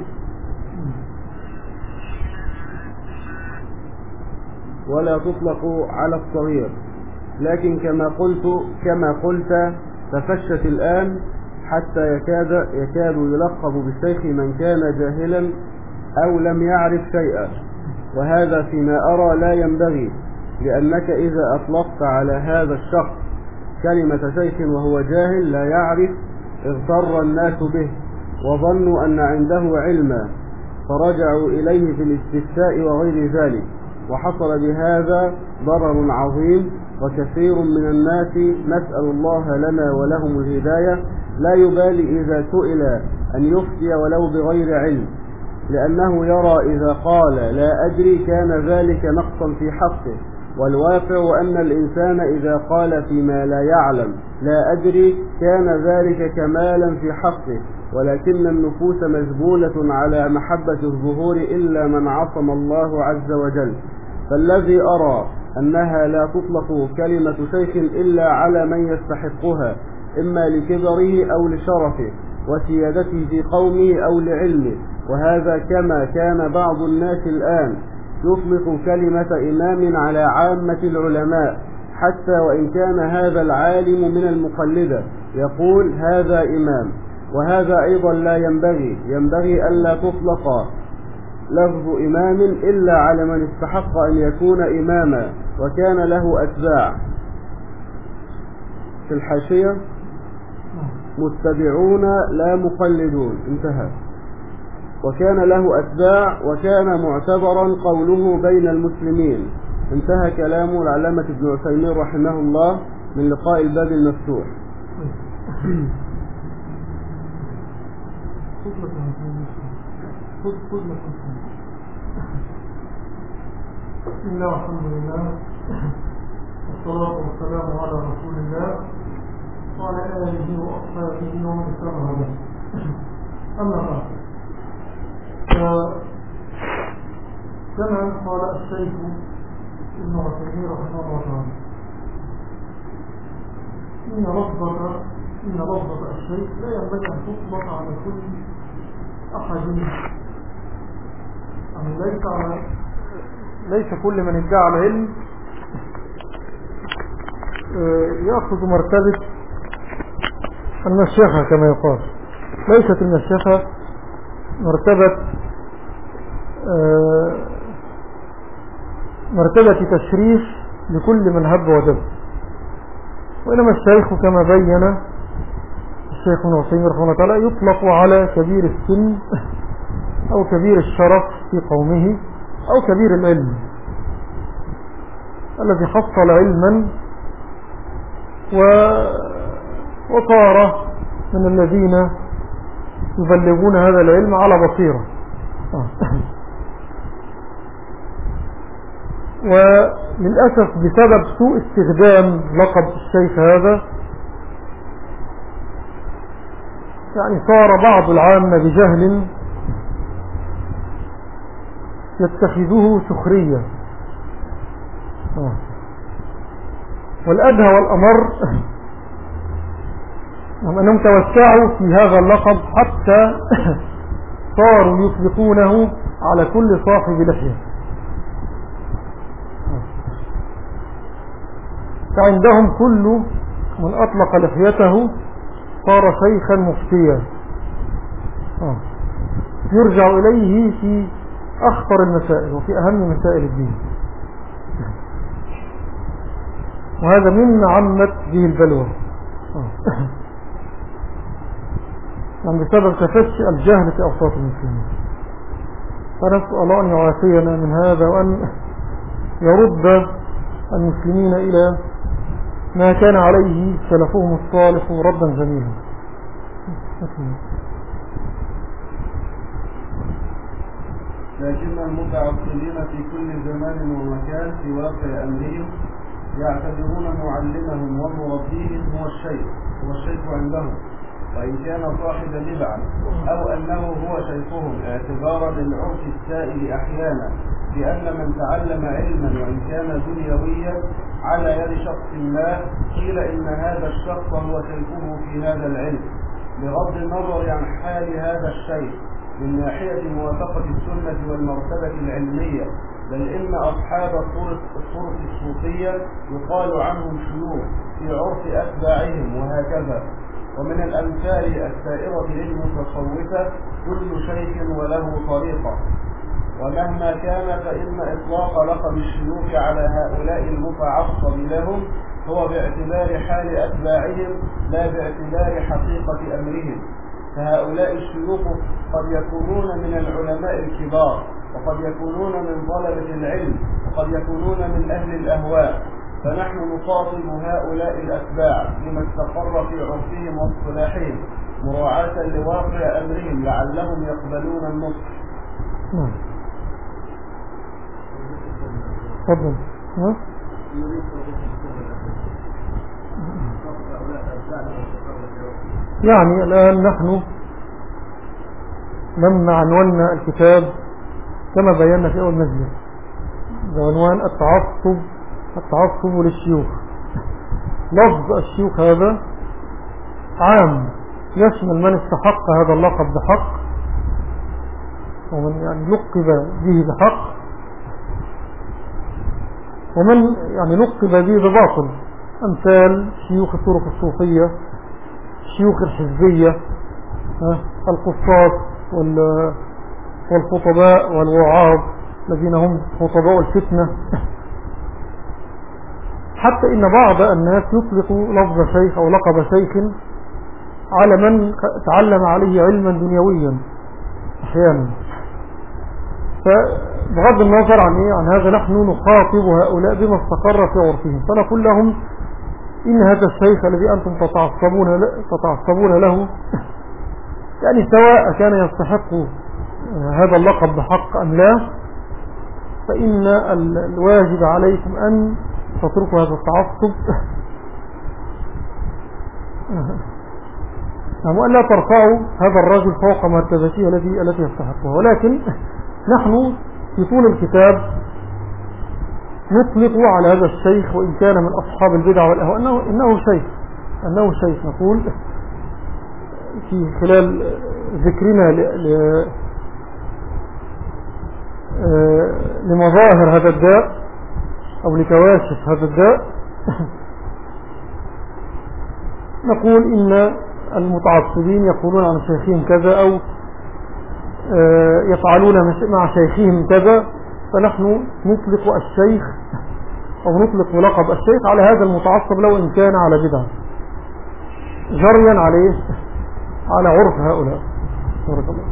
لكن كما قلت تفشت الآن حتى يكاد يلقب بالشيخ من كان جاهلا أو لم يعرف شيئا، وهذا فيما أرى لا ينبغي، لأنك إذا أطلقت على هذا الشخص كلمة شيخ وهو جاهل لا يعرف اغتر الناس به وظنوا أن عنده علما فرجعوا إليه في الاستفتاء وغير ذلك، وحصل بهذا ضرر عظيم. وكثير من الناس نسأل الله لنا ولهم الهداية لا يبالي إذا سئل أن يفتي ولو بغير علم، لأنه يرى إذا قال لا أدري كان ذلك نقصا في حقه، والواقع أن الإنسان إذا قال فيما لا يعلم لا أدري كان ذلك كمالا في حقه، ولكن النفوس مجبولة على محبة الظهور إلا من عصم الله عز وجل. فالذي أرى أنها لا تطلق كلمة شيخ إلا على من يستحقها، إما لكبره أو لشرفه وسيادته في قومه أو لعلمه، وهذا كما كان بعض الناس الآن يطلق كلمة إمام على عامة العلماء، حتى وإن كان هذا العالم من المقلدة يقول هذا إمام. وهذا أيضا لا ينبغي ألا تطلق لفظ إمام إلا على من استحق أن يكون إماما وكان له أتباع. في الحاشية متبعون لا مقلدون، انتهى. وكان له أتباع وكان معتبرا قوله بين المسلمين، انتهى كلام العلامة ابن عثيمين رحمه الله من لقاء الباب المفتوح. بسم الله والحمد لله والصلاة والسلام على رسول الله وعلى آله وأصحابه ومن سلم عليه. أما بعد، كما قال الشيخ ابن عثيمين رحمه الله تعالى إن لفظة الشيخ لا ينبغي أن تطلق على كل أحد، يعني ليس كل من ادعى العلم يأخذ مرتبة المشيخة كما يقال. ليست المشيخة مرتبة تشريف لكل من هب ودب، وإنما الشيخ كما بين الشيخ ابن عثيمين رحمه الله تعالى يطلق على كبير السن أو كبير الشرف في قومه أو كبير العلم الذي حصل علما وصار من الذين يبلغون هذا العلم على بصيرة. وللأسف بسبب سوء استخدام لقب الشيخ هذا يعني صار بعض العامة بجهل يتخذوه سخرية، والأدهى والأمر أنهم توسعوا في هذا اللقب حتى صاروا يطلقونه على كل صاحب لحية، فعندهم كل من أطلق لحيته صار شيخا مفتيا يرجع إليه في أخطر المسائل وفي أهم مسائل الدين، وهذا مما عمت به البلوى يعني بسبب تفشي الجهل في أوساط المسلمين. فنسأل الله أن يعافينا من هذا وأن يرد المسلمين إلى ما كان عليه سلفهم الصالح ردا جميلا. لكن المتعصبين في كل زمان ومكان في واقع أمرهم يعتبرون معلمهم ومربيهم هو الشيخ عندهم، وإن كان صاحب بدعة أو أنه هو شيخهم، اعتبارا للعرف السائل أحيانا بأن من تعلم علما وإن كان دنيويا على يد شخص ما قيل إن هذا الشخص هو شيخه في هذا العلم، بغض النظر عن حال هذا الشيخ من ناحية موافقة السنة والمرتبة العلمية، بل إن أصحاب الطرق الصوفية يقال عنهم شيوخ في عرف أتباعهم وهكذا. ومن الأمثال السائرة للمتصوفة كل شيخ وله طريقة، ومهما كان فإن إطلاق لقب الشيوخ على هؤلاء المتعصب لهم هو باعتبار حال أتباعهم لا باعتبار حقيقة أمرهم، فهؤلاء الشيوخ قد يكونون من العلماء الكبار، وقد يكونون من طلبة العلم، وقد يكونون من أهل الأهواء، فنحن نخاطب هؤلاء الأتباع لما استقر في عرفهم واصطلاحهم مراعاة لواقع أمرهم لعلهم يقبلون النصح. تفضل. يعني الآن نحن لما عنونا الكتاب كما بينا في أول مجلس بعنوان التعصب للشيوخ. لفظ الشيوخ هذا عام يشمل من استحق هذا اللقب بحق ومن يعني لقب به بحق ومن يعني لقب به بباطل، أمثال شيوخ الطرق الصوفية، شيوخ الحزبية، القصاص والخطباء والوعاظ الذين هم خطباء الفتنة. حتى إن بعض الناس يطلق لفظ شيخ أو لقب شيخ على من تعلم عليه علما دنيويا أحيانا. فبغض النظر عن هذا نحن نخاطب هؤلاء بما استقر في عرفهم، فنقول لهم إن هذا الشيخ الذي أنتم تتعصبون له يعني سواء كان يستحق هذا اللقب بحق أم لا، فإن الواجب عليكم أن تتركوا هذا التعصب وأن لا ترفعوا هذا الرجل فوق مرتبته التي يستحقها. ولكن نحن في طول الكتاب نطلق على هذا الشيخ وإن كان من أصحاب البدع والأهواء أنه شيخ. نقول في خلال ذكرنا لمظاهر هذا الداء أو لكواشف هذا الداء نقول إن المتعصبين يقولون عن شيخهم كذا أو يفعلون مع شيخهم كذا، فنحن نطلق الشيخ أو نطلق لقب الشيخ على هذا المتعصب لو إن كان على بدعة جريا على عرف هؤلاء. بارك الله.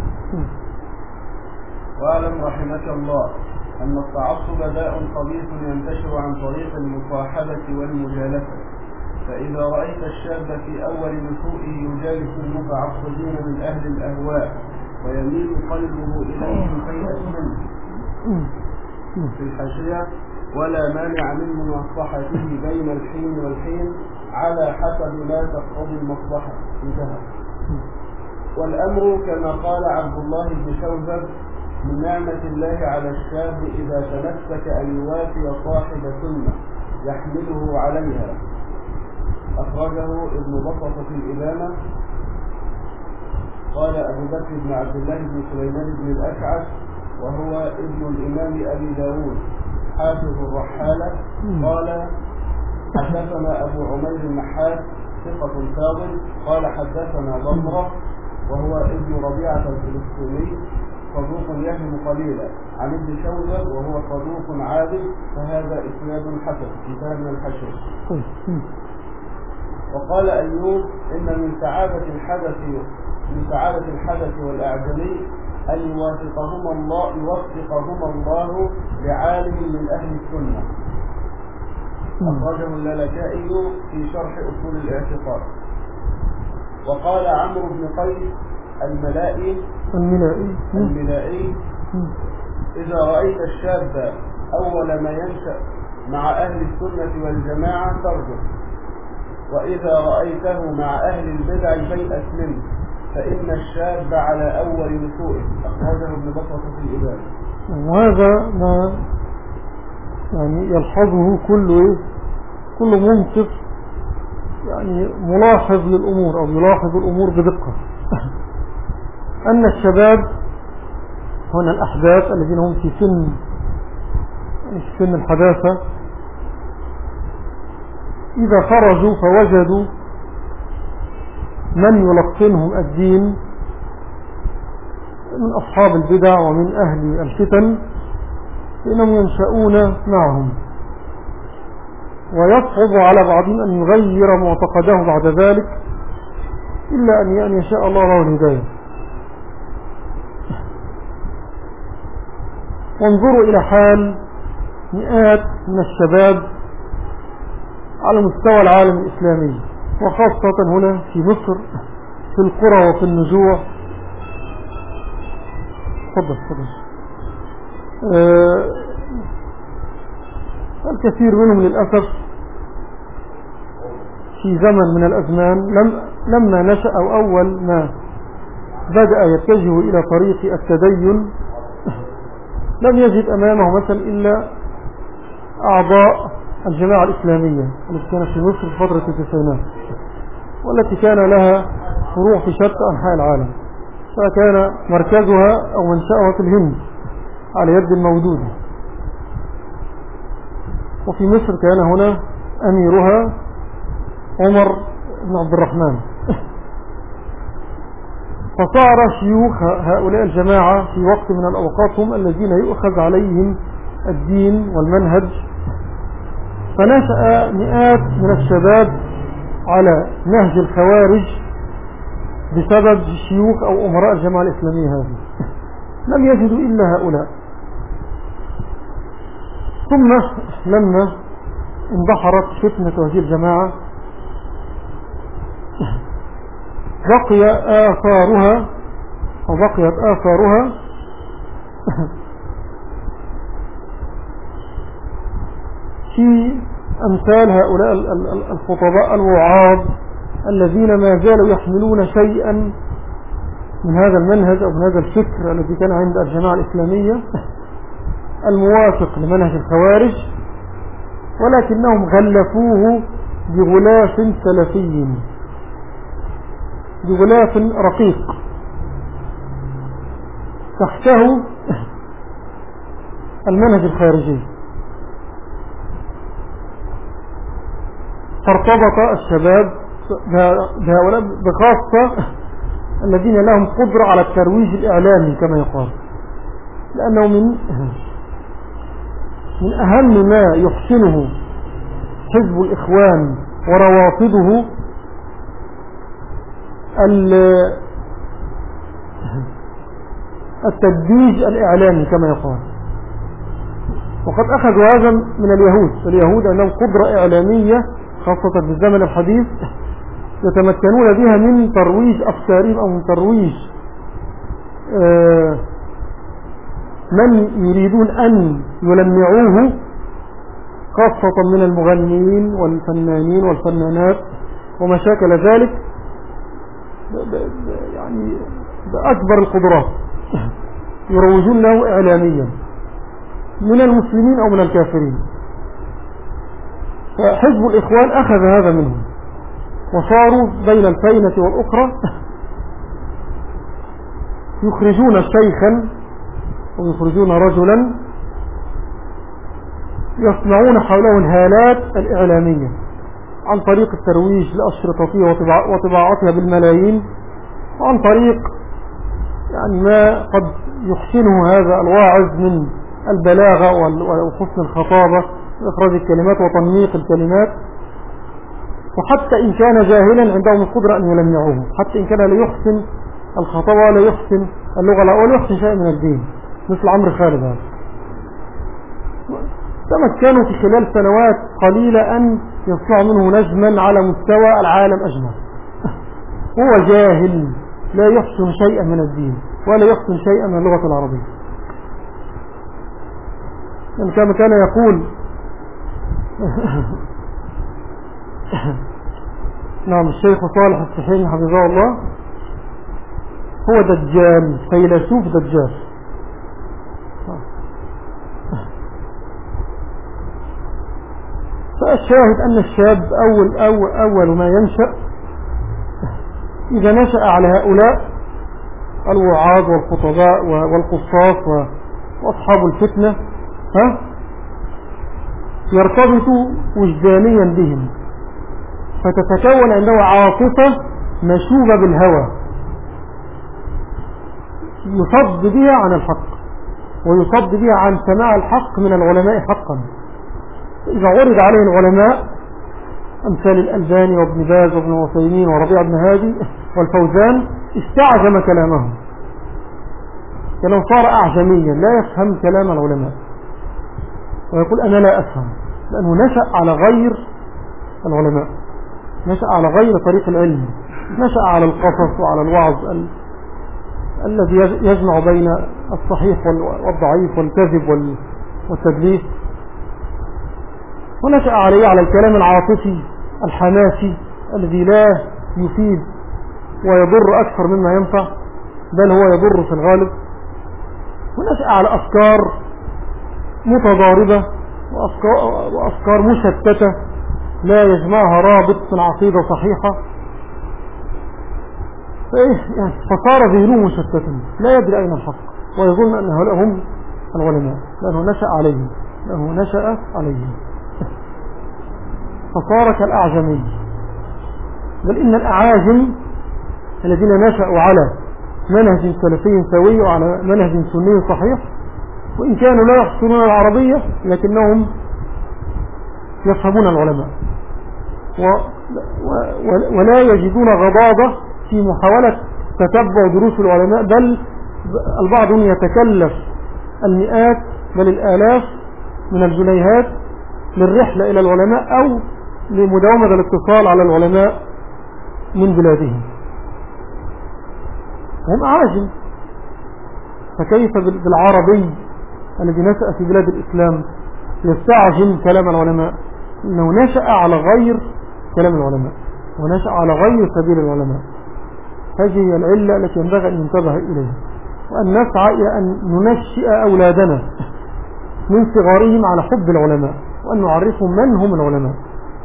واعلم رحمك الله أن التعصب داء خبيث ينتشر عن طريق المصاحبة والمجالسة، فإذا رأيت الشاب في أول نشوئه يجالس المتعصبين من أهل الأهواء ويميل قلبه إليهم فيئة منه في الحاشية ولا مانع من مناصحته بين الحين والحين على حسب ما تقتضي المصلحة. انتهى. والأمر كما قال عبد الله بن شوذب من نعمة الله على الشاب إذا تمسك أن يوافي صاحب سنة يحمله عليها. أخرجه ابن بطة في الإمامة. قال أبو بكر بن عبد الله بن سليمان بن الأشعث وهو ابن الإمام أبي داود حافظ الرحالة قال حدثنا أبو عمير النحاس ثقة فاضل قال حدثنا ضمرة وهو ابن ربيعة الفلسطيني صدوق يهم قليلا عن ابن شوذب وهو صدوق عادل، فهذا إسناد حسن. انتهى من الحشر. وقال أيوب إن من سعادة الحدث والأعجمي أن يوفقهما الله لعالم من أهل السنة. أخرجه اللالكائي في شرح أصول الاعتقاد. وقال عمرو بن قيس الملائي إذا رأيت الشاب أول ما ينشأ مع أهل السنة والجماعة ترجع، وإذا رأيته مع أهل البدع فيأس منه، فإن الشاب على أول نشوئه. أخرجه ابن بطة في الإمامة. وهذا ما يعني يلحظه كل منصف يعني ملاحظ للأمور أو يلاحظ الأمور بدقة أن الشباب هنا الأحداث الذين هم في سن الحداثة إذا خرجوا فوجدوا من يلقنهم الدين من أصحاب البدع ومن أهل الفتن فإنهم ينشأون معهم، ويصعب على بعضهم أن يغير معتقده بعد ذلك إلا أن يشاء الله له الهداية. وانظروا إلى حال مئات من الشباب على مستوى العالم الإسلامي وخاصة هنا في مصر في القرى وفي النجوع. الكثير منهم للأسف في زمن من الأزمان لما نشأ أو أول ما بدأ يتجه إلى طريق التدين لم يجد أمامه مثلا إلا أعضاء الجماعة الإسلامية التي كانت في مصر في فترة التسعينات، والتي كان لها فروع في شتى أنحاء العالم، فكان مركزها أو منشأها في الهند على يد المودود، وفي مصر كان هنا أميرها عمر بن عبد الرحمن. فصار شيوخ هؤلاء الجماعة في وقت من الأوقات هم الذين يؤخذ عليهم الدين والمنهج، فنشأ مئات من الشباب على نهج الخوارج بسبب شيوخ أو أمراء الجماعة الإسلامية هذه، لم يجدوا إلا هؤلاء. ثم لما اندحرت فتنة هذه الجماعة بقيت آثارها في أمثال هؤلاء الخطباء الوعاظ الذين ما زالوا يحملون شيئا من هذا المنهج أو من هذا الفكر الذي كان عند الجماعة الإسلامية الموافق لمنهج الخوارج، ولكنهم غلفوه بغلاف سلفي، بغلاف رقيق تحته المنهج الخارجي. فارتبط الشباب بهؤلاء بخاصة الذين لهم قدرة على الترويج الإعلامي كما يقال، لأنه من أهم ما يحسنه حزب الإخوان وروافضه التدبيج الإعلامي كما يقال. وقد أخذوا هذا من اليهود عندهم قدرة إعلامية خاصة في الزمن الحديث يتمكنون بها من ترويج أفكارهم أو من ترويج من يريدون أن يلمعوه، خاصة من المغنيين والفنانين والفنانات وما شاكل ذلك، يعني بأكبر القدرات يروجون له إعلاميا من المسلمين أو من الكافرين. فحزب الإخوان أخذ هذا منهم وصاروا بين الفينة والأخرى يخرجون شيخا ويخرجون رجلا يصنعون حوله الهالات الإعلامية عن طريق الترويج لأشرطته وطباعتها بالملايين، وعن طريق يعني ما قد يحسنه هذا الواعظ من البلاغة وحسن الخطابة وإخراج الكلمات وتنميق الكلمات. وحتى إن كان جاهلا عندهم القدرة أن يلمعوه، حتى إن كان لا يحسن الخطابة ولا يحسن اللغة ولا يحسن شيء من الدين، مثل عمرو خالد هذا. تمكنوا في خلال سنوات قليلة أن يصنعوا منه نجما على مستوى العالم أجمع. هو جاهل لا يحسن شيئا من الدين ولا يحسن شيئا من اللغة العربية. يعني كما كان يقول نعم الشيخ صالح السحيمي حفظه الله، هو دجال، فيلسوف دجال. فالشاهد أن الشاب أول ما ينشأ إذا نشأ على هؤلاء الوعاظ والخطباء والقصاص وأصحاب الفتنة يرتبط وجدانيا بهم، فتتكون عنده عاطفة مشوبة بالهوى يصد بها عن الحق ويصد بها عن سماع الحق من العلماء حقا. إذا عرض عليه العلماء أمثال الألباني وابن باز وابن عثيمين وربيع بن هادي والفوزان استعجم كلامهم، كلام صار أعجميا لا يفهم كلام العلماء ويقول أنا لا أفهم، لأنه نشأ على غير العلماء، نشأ على غير طريق العلم، نشأ على القصص وعلى الوعظ الذي يجمع بين الصحيح والضعيف والكذب والتدليس. ونشأ عليه على الكلام العاطفي الحماسي الذي لا يفيد ويضر أكثر مما ينفع، بل هو يضر في الغالب. ونشأ على أفكار متضاربة وأفكار مشتتة لا يجمعها رابط من عقيدة صحيحة، يعني فصار ذهنه مشتتا لا يدري أين الحق، ويظن أن هؤلاء هم العلماء لأنه نشأ عليهم فصار كالأعجمي. بل إن الأعاجم الذين نشأوا على منهج سلفي سوي وعلى منهج سني صحيح، وإن كانوا لا يحصلون العربية لكنهم يفهمون العلماء ولا يجدون غضاضة في محاولة تتبع دروس العلماء، بل البعض يتكلف المئات بل الآلاف من الجنيهات للرحلة إلى العلماء أو لمداومة الاتصال على العلماء من بلادهم. هم أعاجم، فكيف بالعربي الذي نشأ في بلاد الإسلام يستعجم كلام العلماء؟ إنه نشأ على غير كلام العلماء ونشأ على غير سبيل العلماء. هذه هي العلة التي ينبغي أن ننتبه إليها، وأن نسعى إلى أن ننشئ أولادنا من صغارهم على حب العلماء، وأن نعرفهم من هم العلماء،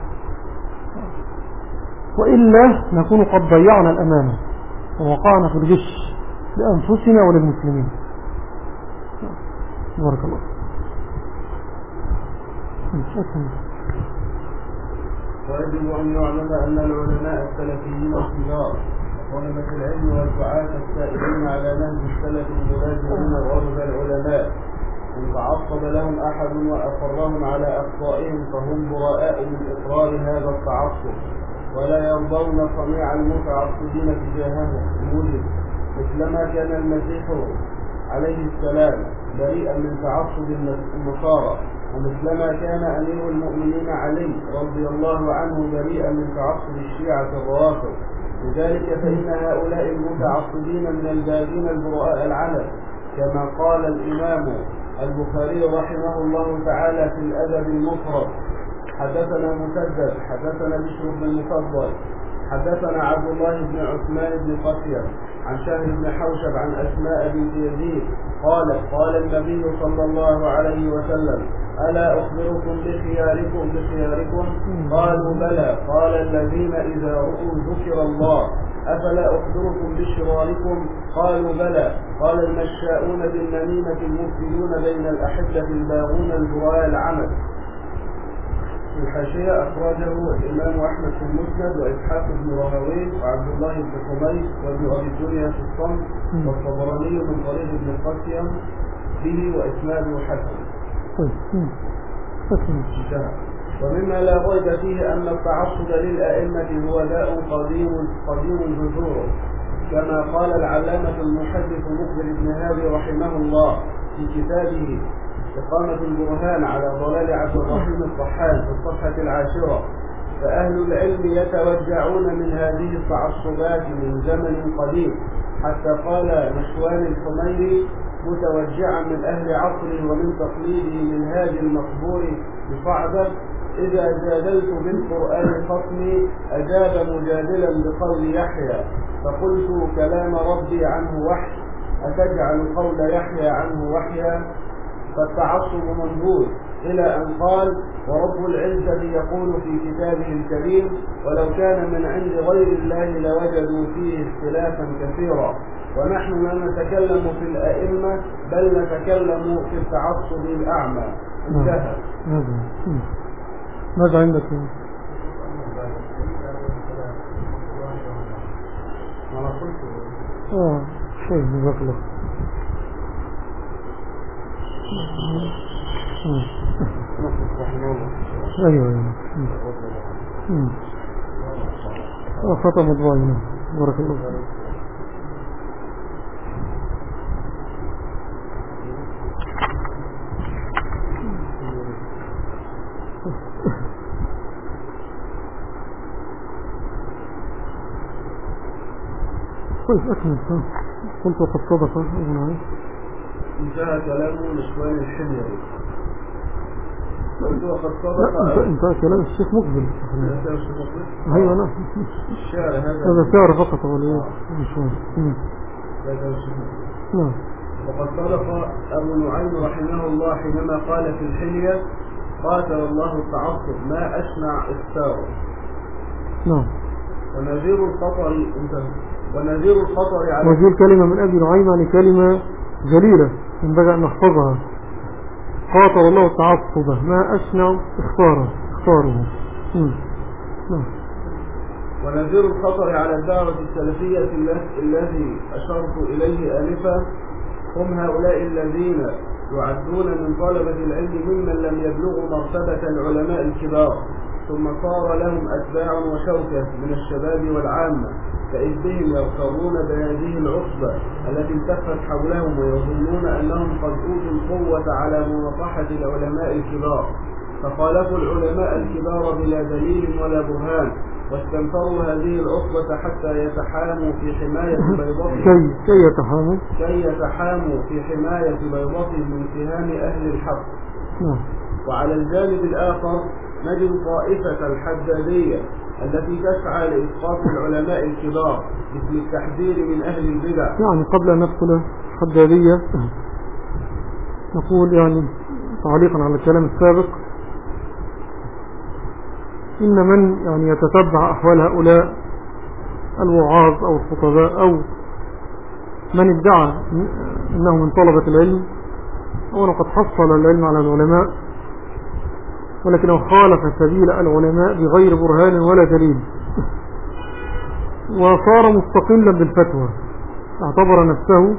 وإلا نكون قد ضيعنا الأمانة ووقعنا في الغش لأنفسنا وللمسلمين. بارك الله. ويجب أن يعلم أن العلماء السلفيين الكبار طلبة العلم والدعاة السائرين على نهج السلف الملازمين غرب العلماء، إن تعصب لهم أحد وأقرهم على أخطائهم فهم براء من إقرار هذا التعصب، ولا يرضون صنيع المتعصبين تجاههم الموجب، مثلما كان المسيح عليه السلام بريئا من تعصب النصارى، ومثلما كان أمير المؤمنين علي رضي الله عنه بريئا من تعصب الشيعة الروافض. لذلك فإن هؤلاء المتعصبين من الباغين البراء العلم، كما قال الإمام البخاري رحمه الله تعالى في الأدب المفرد: حدثنا مسدد حدثنا بشر بن المفضل حدثنا عبد الله بن عثمان بن قتيبة عن شهر بن حوشب عن أسماء بنت يزيد قال النبي صلى الله عليه وسلم: ألا أخبركم بخياركم؟ قالوا بلى. قال: الذين إذا رؤوا ذكر الله. أفلا أخبركم بشراركم؟ قالوا بلى. قال: المشاؤون بالنميمة المفسدون بين الأحبة الباغون البراء العمل. الحاشية أخرجه الإمام أحمد في المسند وإسحاق بن راهويه وعبد الله بن حميد وابن أبي الدنيا في الصمت والطبراني من طريق ابن القاسم به وإسناده حسن. ومما لا ريب فيه أن التعصب للأئمة هو داء قديم جذوره، كما قال العلامة المحدث مقبل بن هادي رحمه الله في كتابه إقامة البرهان على ضلال عبد الرحيم الطحان في الصفحة 10: فأهل العلم يتوجعون من هذه التعصبات من زمن قديم، حتى قال نشوان الحميري متوجعا من أهل عصره ومن تقليده من هذه المقبور بصعبة: إذا جادلت بالقرآن خصمي أجاب مجادلا بقول يحيى، فقلت كلام ربي عنه وحي، أتجعل قول يحيى عنه وحيا؟ فالتعصب منبوذ، إلى أن قال: ورب العزة يقول في كتابه الكريم: ولو كان من عند غير الله لوجدوا فيه اختلافا كثيرا. ونحن لا نتكلم في الأئمة بل نتكلم في التعصب الأعمى. انتهى. ماذا عندك؟ شيء جزاك الله. ايوه خطأ مطبوعي. بارك الله فيك. طيب أكمل. قلت وقد صدق ابن علي. انتهى كلامه نشوان الحميري. قلت وقد صدق. انت كلام الشيخ مقبل. ايوه نعم. الشعر هذا شعر فقط ولا مش نعم. وقد صدق أبو نعيم رحمه الله حينما قال في الحلية: قاتل الله التعصب ما أشنع إختاره. نعم. ونذير الخطر على وهذه الكلمة من أبي نعيم يعني كلمة جليلة ينبغي أن نحفظها. قاتل الله التعصب ما أشنع اختاره. نعم. ونذير الخطر على الدعوة السلفية الذي أشرت إليه آنفا هم هؤلاء الذين يعدون من طلبة العلم ممن لم يبلغوا مرتبة العلماء الكبار، ثم صار لهم أتباع وشوكة من الشباب والعامة، فإذ بهم يغترون بهذه العصبة التي التفت حولهم ويظنون أنهم قد أوتوا القوة على مناصحة العلماء الكبار، فخالفوا العلماء الكبار بلا دليل ولا برهان، واستنفروا هذه العصبة حتى يتحاموا في حماية بيضتهم كي يتحاموا في حماية بيضتهم من سهام أهل الحق. وعلى الجانب الآخر نجد طائفة الحدادية التي تسعى لإسقاط العلماء الكبار مثل التحذير من أهل البدع. يعني قبل أن ندخل الحدادية نقول يعني تعليقا على الكلام السابق إن من يعني يتتبع أحوال هؤلاء الوعاظ أو الخطباء أو من ادعى أنه من طلبة العلم أو قد حصل العلم على العلماء ولكنه خالف سبيل العلماء بغير برهان ولا دليل وصار مستقلا بالفتوى، اعتبر نفسه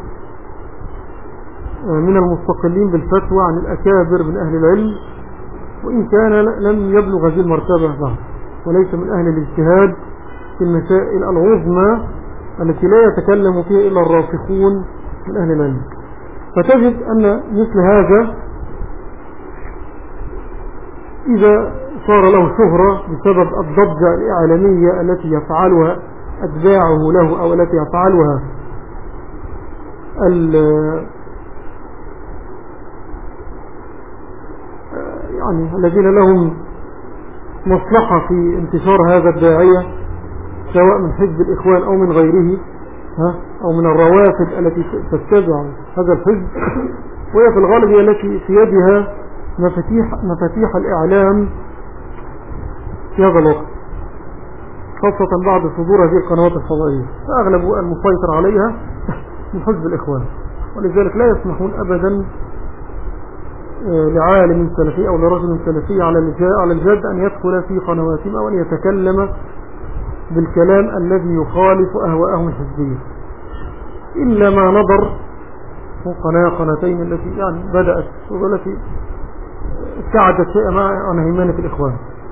من المستقلين بالفتوى عن الأكابر من أهل العلم، وإن كان لم يبلغ هذه المرتبة بعد، وليس من أهل الاجتهاد في المسائل العظمى التي لا يتكلم فيها إلا الراسخون من أهل العلم. فتجد أن مثل هذا إذا صار له شهرة بسبب الضجة الإعلامية التي يفعلها أتباعه له أو التي يفعلها يعني الذين لهم مصلحة في انتشار هذا الداعية سواء من حزب الإخوان أو من غيره أو من الروافد التي تتبع هذا الحزب، وهي في الغالب هي التي في يدها مفاتيح الإعلام في هذا الوقت، خاصة بعد صدور هذه القنوات الفضائية، فأغلب المسيطر عليها من حزب الإخوان، ولذلك لا يسمحون أبدا لعالم سلفي أو لرجل سلفي على الجاد أن يدخل في قنواتهم أو أن يتكلم بالكلام الذي يخالف أهواءهم الحزبية، إلا ما نظر قناتين التي يعني بدأت والتي ابتعدت شيئا عن هيمنة الإخوان.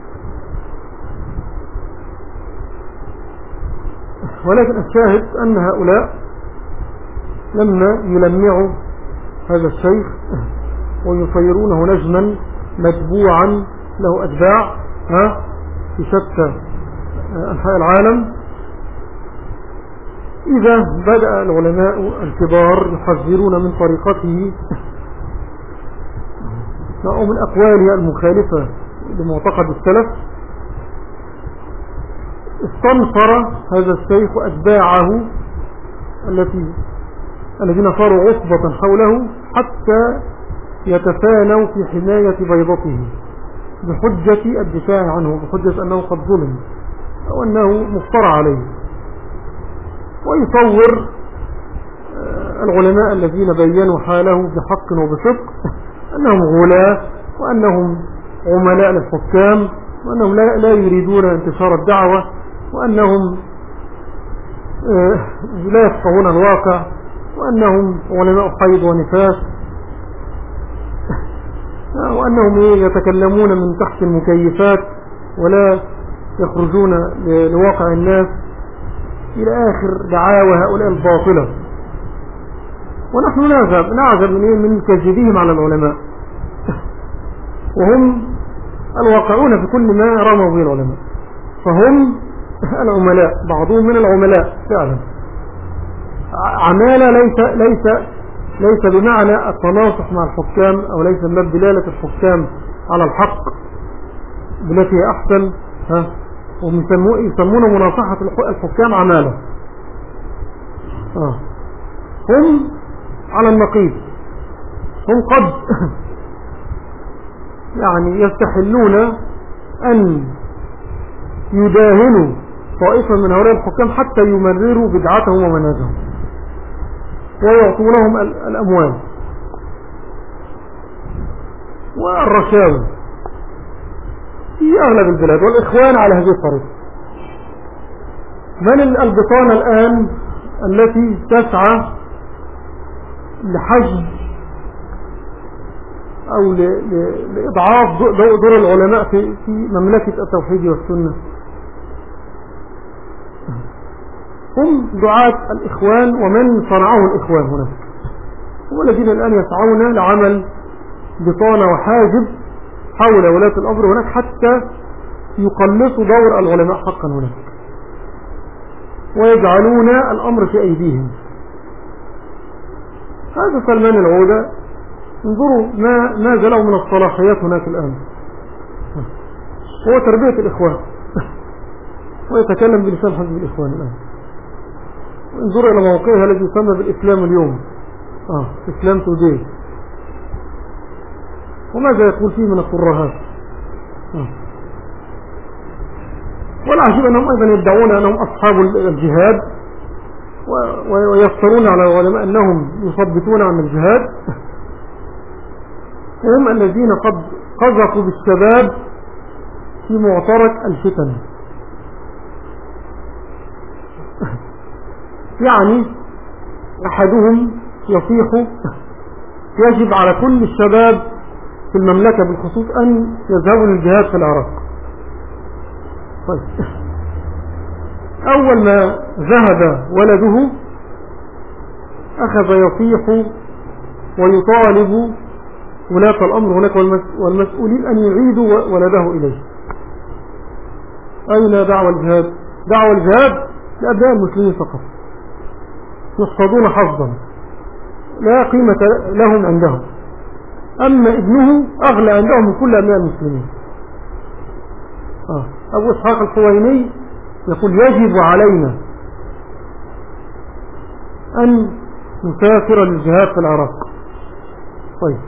ولكن الشاهد أن هؤلاء لما يلمعوا هذا الشيخ ويصيرونه نجما متبوعا له أتباع في شتى أنحاء العالم، إذا بدأ العلماء الكبار يحذرون من طريقته أو من أقواله المخالفة لمعتقد السلف، استنفر هذا الشيخ أتباعه الذين صاروا عصبة حوله حتى يتفانوا في حماية بيضته بحجة الدفاع عنه، بحجة أنه قد ظلم أو أنه مفترى عليه، ويصور العلماء الذين بيّنوا حاله بحق وبصدق أنهم غلاة وأنهم عملاء للحكام وأنهم لا يريدون انتشار الدعوة وأنهم لا يفقهون الواقع وأنهم علماء حيض ونفاس وأنهم يتكلمون من تحت المكيفات ولا يخرجون لواقع الناس، إلى آخر دعاوى هؤلاء الباطلة. ونحن نعجب من كذبهم على العلماء، وهم الواقعون في كل ما رموا به العلماء، فهم العملاء، بعضهم من العملاء فعلا. عمالة ليس بمعنى التناصح مع الحكام، أو ليس من دلالة الحكام على الحق بالتي هي أحسن، يسمون مناصحة الحكام عمالة. هم على النقيض، هم قد يعني يستحلون أن يداهنوا طائفة من هؤلاء الحكام حتى يمرروا بدعتهم ومنهجهم ويعطونهم الأموال والرشاوي في أغلب البلاد، والإخوان على هذه الطريقة. من البطانة الآن التي تسعى لحجب أو لإضعاف دور العلماء في مملكة التوحيد والسنة؟ هم دعاة الإخوان ومن صنعه الإخوان هناك، هم الذين الآن يسعون لعمل بطانة وحاجب حول ولاة الأمر هناك حتى يقلصوا دور العلماء حقا هناك ويجعلون الأمر في أيديهم. هذا سلمان العودة، انظروا ماذا له من الصلاحيات هناك الآن، هو تربية الإخوان ويتكلم بلسان حزب الإخوان الآن. انظروا إلى موقعها الذي يسمى بالإسلام اليوم، إسلام توداي، وماذا يقول فيه من الترهات. والعجيب أنهم أيضا يدعون أنهم أصحاب الجهاد ويفترون على العلماء أنهم يثبتون عن الجهاد، هم الذين قد قذفوا بالشباب في معترك الفتن. يعني أحدهم يصيح يجب على كل الشباب في المملكة بالخصوص أن يذهبوا للجهاد في العراق. طيب، أول ما ذهب ولده أخذ يصيح ويطالب ولاة الأمر هناك والمسؤولين أن يعيدوا ولده إليه. أين دعوة الجهاد؟ دعوة الجهاد لأبناء المسلمين فقط، يحفظون حظا لا قيمة لهم عندهم، أما ابنه أغلى عندهم من كل أبناء المسلمين. أبو إسحاق الحويني يقول يجب علينا أن نسافر للجهاد في العراق. طيب،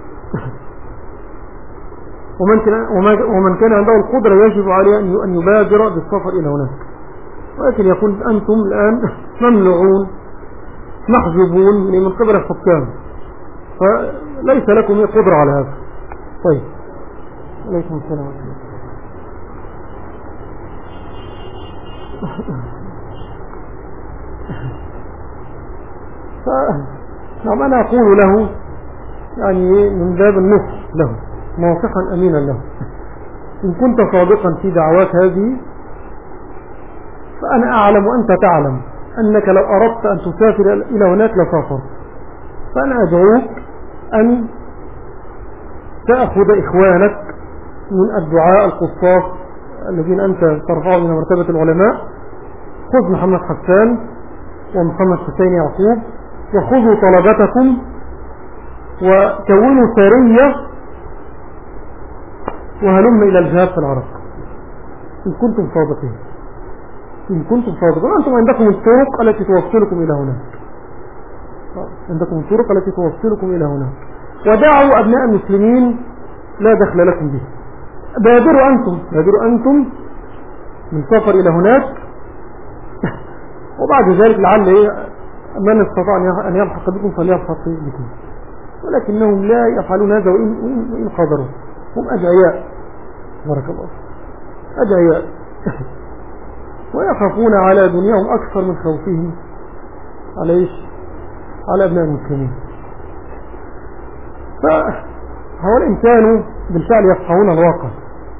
ومن كان عنده القدرة يجب عليه أن يبادر بالسفر إلى هناك، ولكن يقول أنتم الآن ممنوعون محجوبون من قبل الحكام، فليس لكم قدرة على هذا. طيب، عليكم السلام عليكم. فنعم أنا أقول له يعني من باب النصح له موقفا أمينا له، إن كنت صادقا في دعوات هذه فأنا أعلم وأنت تعلم أنك لو أردت أن تسافر إلى هناك لسافرت، فأنا أدعوك أن تأخذ إخوانك من الدعاء القصاص الذين أنت ترفعهم من مرتبة العلماء، خذ محمد حسان ومحمد حسين يعقوب وخذوا طلبتكم وكونوا سرية وهلم إلى الجهاد في العراق إن كنتم صادقين. إن كنتم صادقين أنتم عندكم الطرق التي توصلكم إلى هناك، عندكم الطرق التي توصلكم إلى هناك، ودعوا أبناء المسلمين لا دخل لكم به. بادروا أنتم من سفر إلى هناك، وبعد ذلك لعل من استطاع أن يلحق بكم فليلحق بكم، ولكنهم لا يفعلون هذا وإن قدروا. هم أدعياء، بارك الله، أدعياء ويخافون على دنياهم أكثر من خوفهم على أبناء المسلمين. فهؤلاء كانوا بالفعل يفقهون الواقع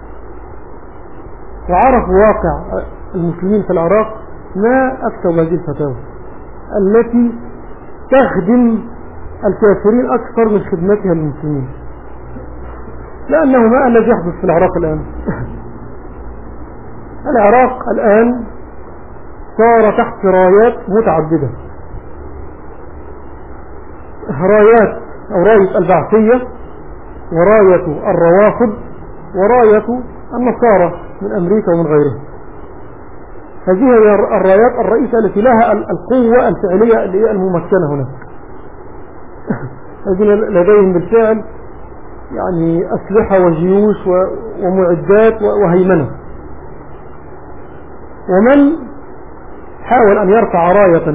وعرفوا واقع المسلمين في العراق، ما أكثر هذه الفتاوى التي تخدم الكافرين أكثر من خدمتها للمسلمين. لأنه ما الذي يحدث في العراق الآن؟ العراق الآن صار تحت رايات متعددة، رايات أو راية البعثية وراية الروافض وراية النصارى من أمريكا ومن غيرها. هذه هي الرايات الرئيسة التي لها القوة الفعلية اللي هي الممكنة هناك. هذه لديهم بالفعل يعني أسلحة وجيوش ومعدات وهيمنة. ومن حاول أن يرفع راية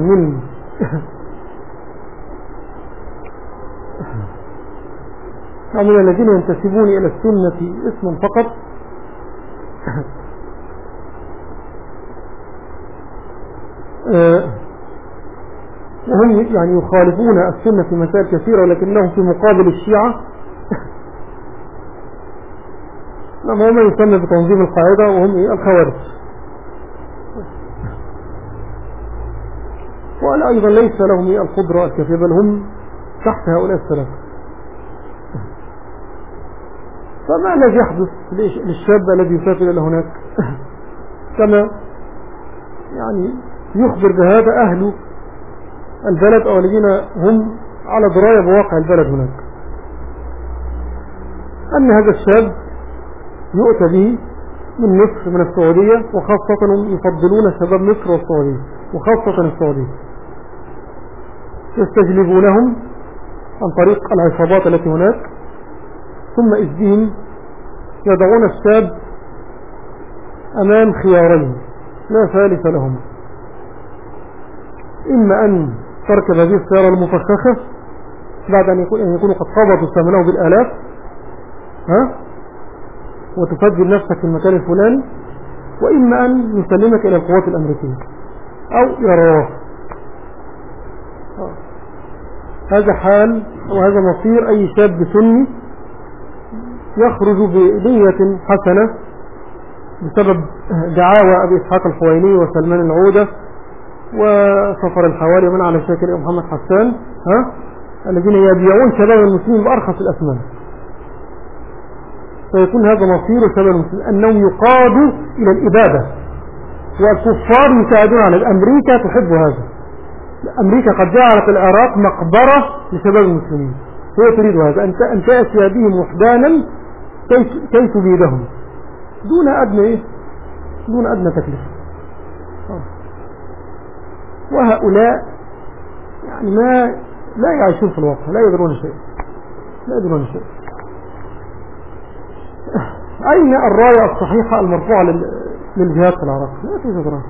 من الذين ينتسبون إلى السنة اسما فقط وهم يعني يخالفون السنة في مسائل كثيرة، ولكنهم في مقابل الشيعة لما هم يسمى بتنظيم القاعدة وهم الخوارج. ولا أيضا ليس لهم القدرة الكافية، بل هم تحت هؤلاء الثلاثة. فما الذي يحدث للشاب الذي يسافر إلى هناك؟ كما يعني يخبر بهذا أهل البلد أو الذين هم على دراية بواقع البلد هناك، أن هذا الشاب يؤتى به من مصر من السعودية، وخاصة يفضلون شباب مصر والسعودية وخاصة السعودية، يستجلبونهم عن طريق العصابات التي هناك، ثم إذ بهم يضعون الشاب أمام خيارين لا ثالث لهم: إما أن تركب هذه السيارة المفخخة بعد أن يكونوا قد قبضوا ثمنه بالآلاف وتسجل نفسك في المكان الفلاني، وإما أن يسلمك إلى القوات الأمريكية أو يرواه. هذا حال وهذا مصير أي شاب سني يخرج بنية حسنة بسبب دعاوى أبي إسحاق الحويني وسلمان العودة وصفر الحواري ومن على شاكر محمد حسان الذين يبيعون شباب المسلمين بأرخص الأثمان. فيكون هذا مصير شباب المسلمين، أنهم يقادوا إلى الإبادة، والكفار يساعدون على أمريكا تحب هذا. أمريكا قد جعلت العراق مقبرة لشباب المسلمين، هي تريد هذا، أن تأتي بهم وحدانا كي تبيدهم دون أدنى تكلفة. وهؤلاء يعني لا يعيشون في الواقع، لا يدرون شيء. أين الراية الصحيحة المرفوعة للجهاد في العراق؟ لا توجد راية.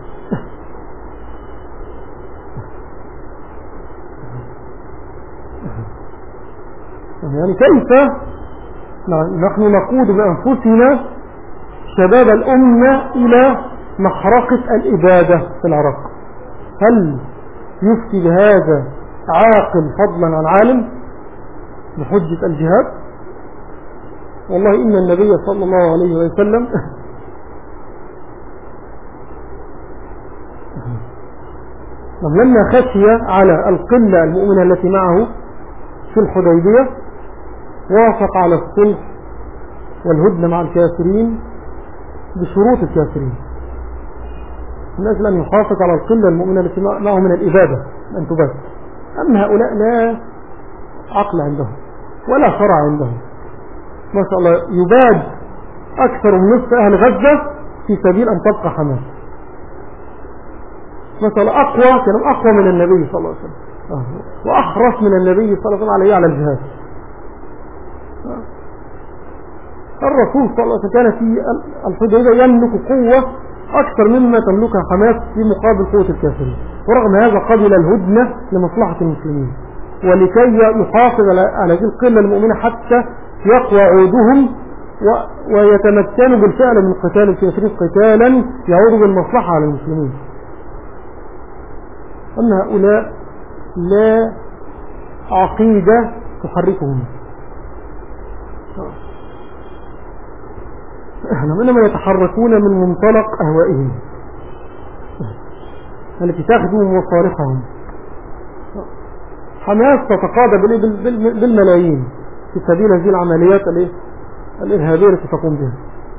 يعني كيف نحن نقود بأنفسنا شباب الأمة إلى محرقة الإبادة في العراق؟ هل يفتي بهذا عاقل فضلا عن عالم بحجة الجهاد؟ والله إن النبي صلى الله عليه وسلم لما خشي على القلة المؤمنة التي معه في الحديبية وافق على الصلح والهدنة مع الكافرين بشروط الكافرين من أجل أن يحافظ على القلة المؤمنة التي معه من الإبادة أن تبات. أما هؤلاء لا عقل عندهم ولا شرع عندهم، ما شاء الله يباد أكثر من نصف أهل غزة في سبيل أن تبقى حماس. ما شاء الله كانوا أقوى من النبي صلى الله عليه وسلم وأحرص من النبي صلى الله عليه وسلم على الجهاد. الرسول صلى الله عليه وسلم كان في الحديبية يملك قوة أكثر مما تملكها حماس في مقابل قوة الكافرين، ورغم هذا قبل الهدنة لمصلحة المسلمين ولكي يحافظ على هذه القلة المؤمنة حتى يقوى عودهم ويتمكنوا بالفعل من قتال الكافرين قتالا يعود بالمصلحة على المسلمين. أما هؤلاء لا عقيدة تحركهم، إنما يتحركون من منطلق أهوائهم التي تخدم مصالحهم. حماس تتقاضى بالملايين في سبيل هذه العمليات الإرهابية التي تقوم بها،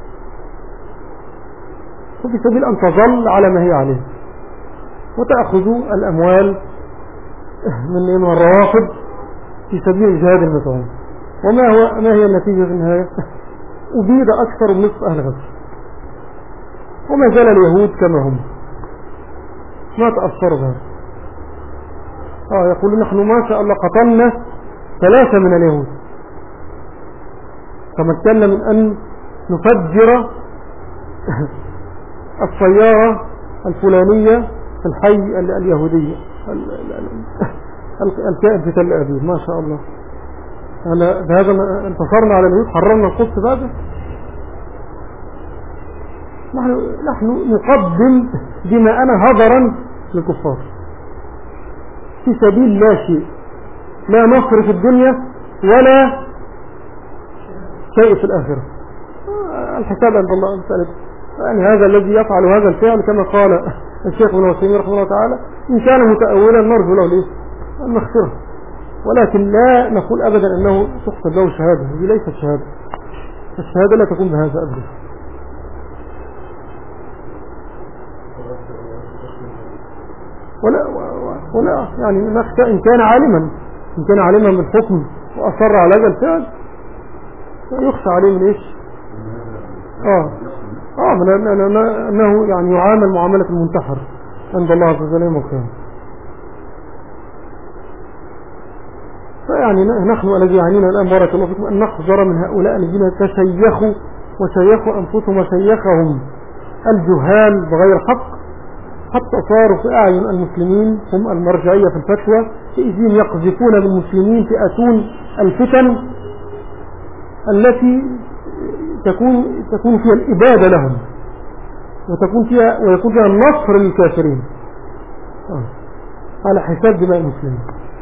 وفي سبيل أن تظل على ما هي عليه وتأخذ الأموال من الروافد في سبيل الجهاد المزعوم. ما هي النتيجة في النهاية؟ أبيد أكثر من نصف أهل غزة، وما زال اليهود كما هم ما تأثروا بها. يقول نحن ما شاء الله قتلنا 3 من اليهود، تمكنا من أن نفجر السيارة الفلانية في الحي اليهودية الكائن في تل أبيب. ما شاء الله، بهذا انتصرنا على اليهود، حررنا القدس بعده. نحن نقدم دماءنا هدرا للكفار في سبيل لا شيء، لا نصر في الدنيا ولا شيء في الآخرة. الحساب عند الله مسألة، يعني هذا الذي يفعل هذا الفعل كما قال الشيخ ابن عثيمين رحمه الله تعالى إن كان متأولا نرجو له المغفرة، ولكن لا نقول أبدا أنه تحسب له الشهادة. هذه ليست شهادة، الشهادة لا تكون بهذا أبدا. ولا يعني إن كان عالما بالحكم وأصر على هذا الفعل يخشى عليه من إيش؟ من أنه يعني يعامل معاملة المنتحر عند الله عز وجل يوم القيامة. فيعني نحن الذي يعنينا الآن بارك الله فيكم أن نحذر من هؤلاء الذين تشيخوا وشيخوا أنفسهم وشيخهم الجهال بغير حق، حتى صاروا في أعين المسلمين هم المرجعية في الفتوى، إذين يقذفون بالمسلمين في أتون الفتن التي تكون فيها الإبادة لهم ويكون فيها النصر للكافرين على حساب دماء المسلمين.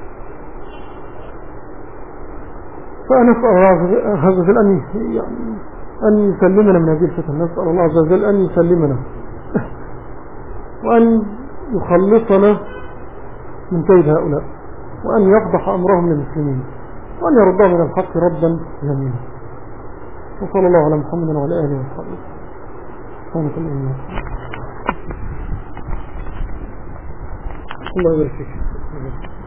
فنسأل الله عز وجل أن يسلمنا من هذه الفتن، نسأل الله عز وجل أن يسلمنا وأن يخلصنا من كيد هؤلاء، وأن يفضح أمرهم للمسلمين، وأن يردهم من الحق ردا جميلا. وصلى الله على محمد وعلى آله وصحبه. الله يبارك فيك.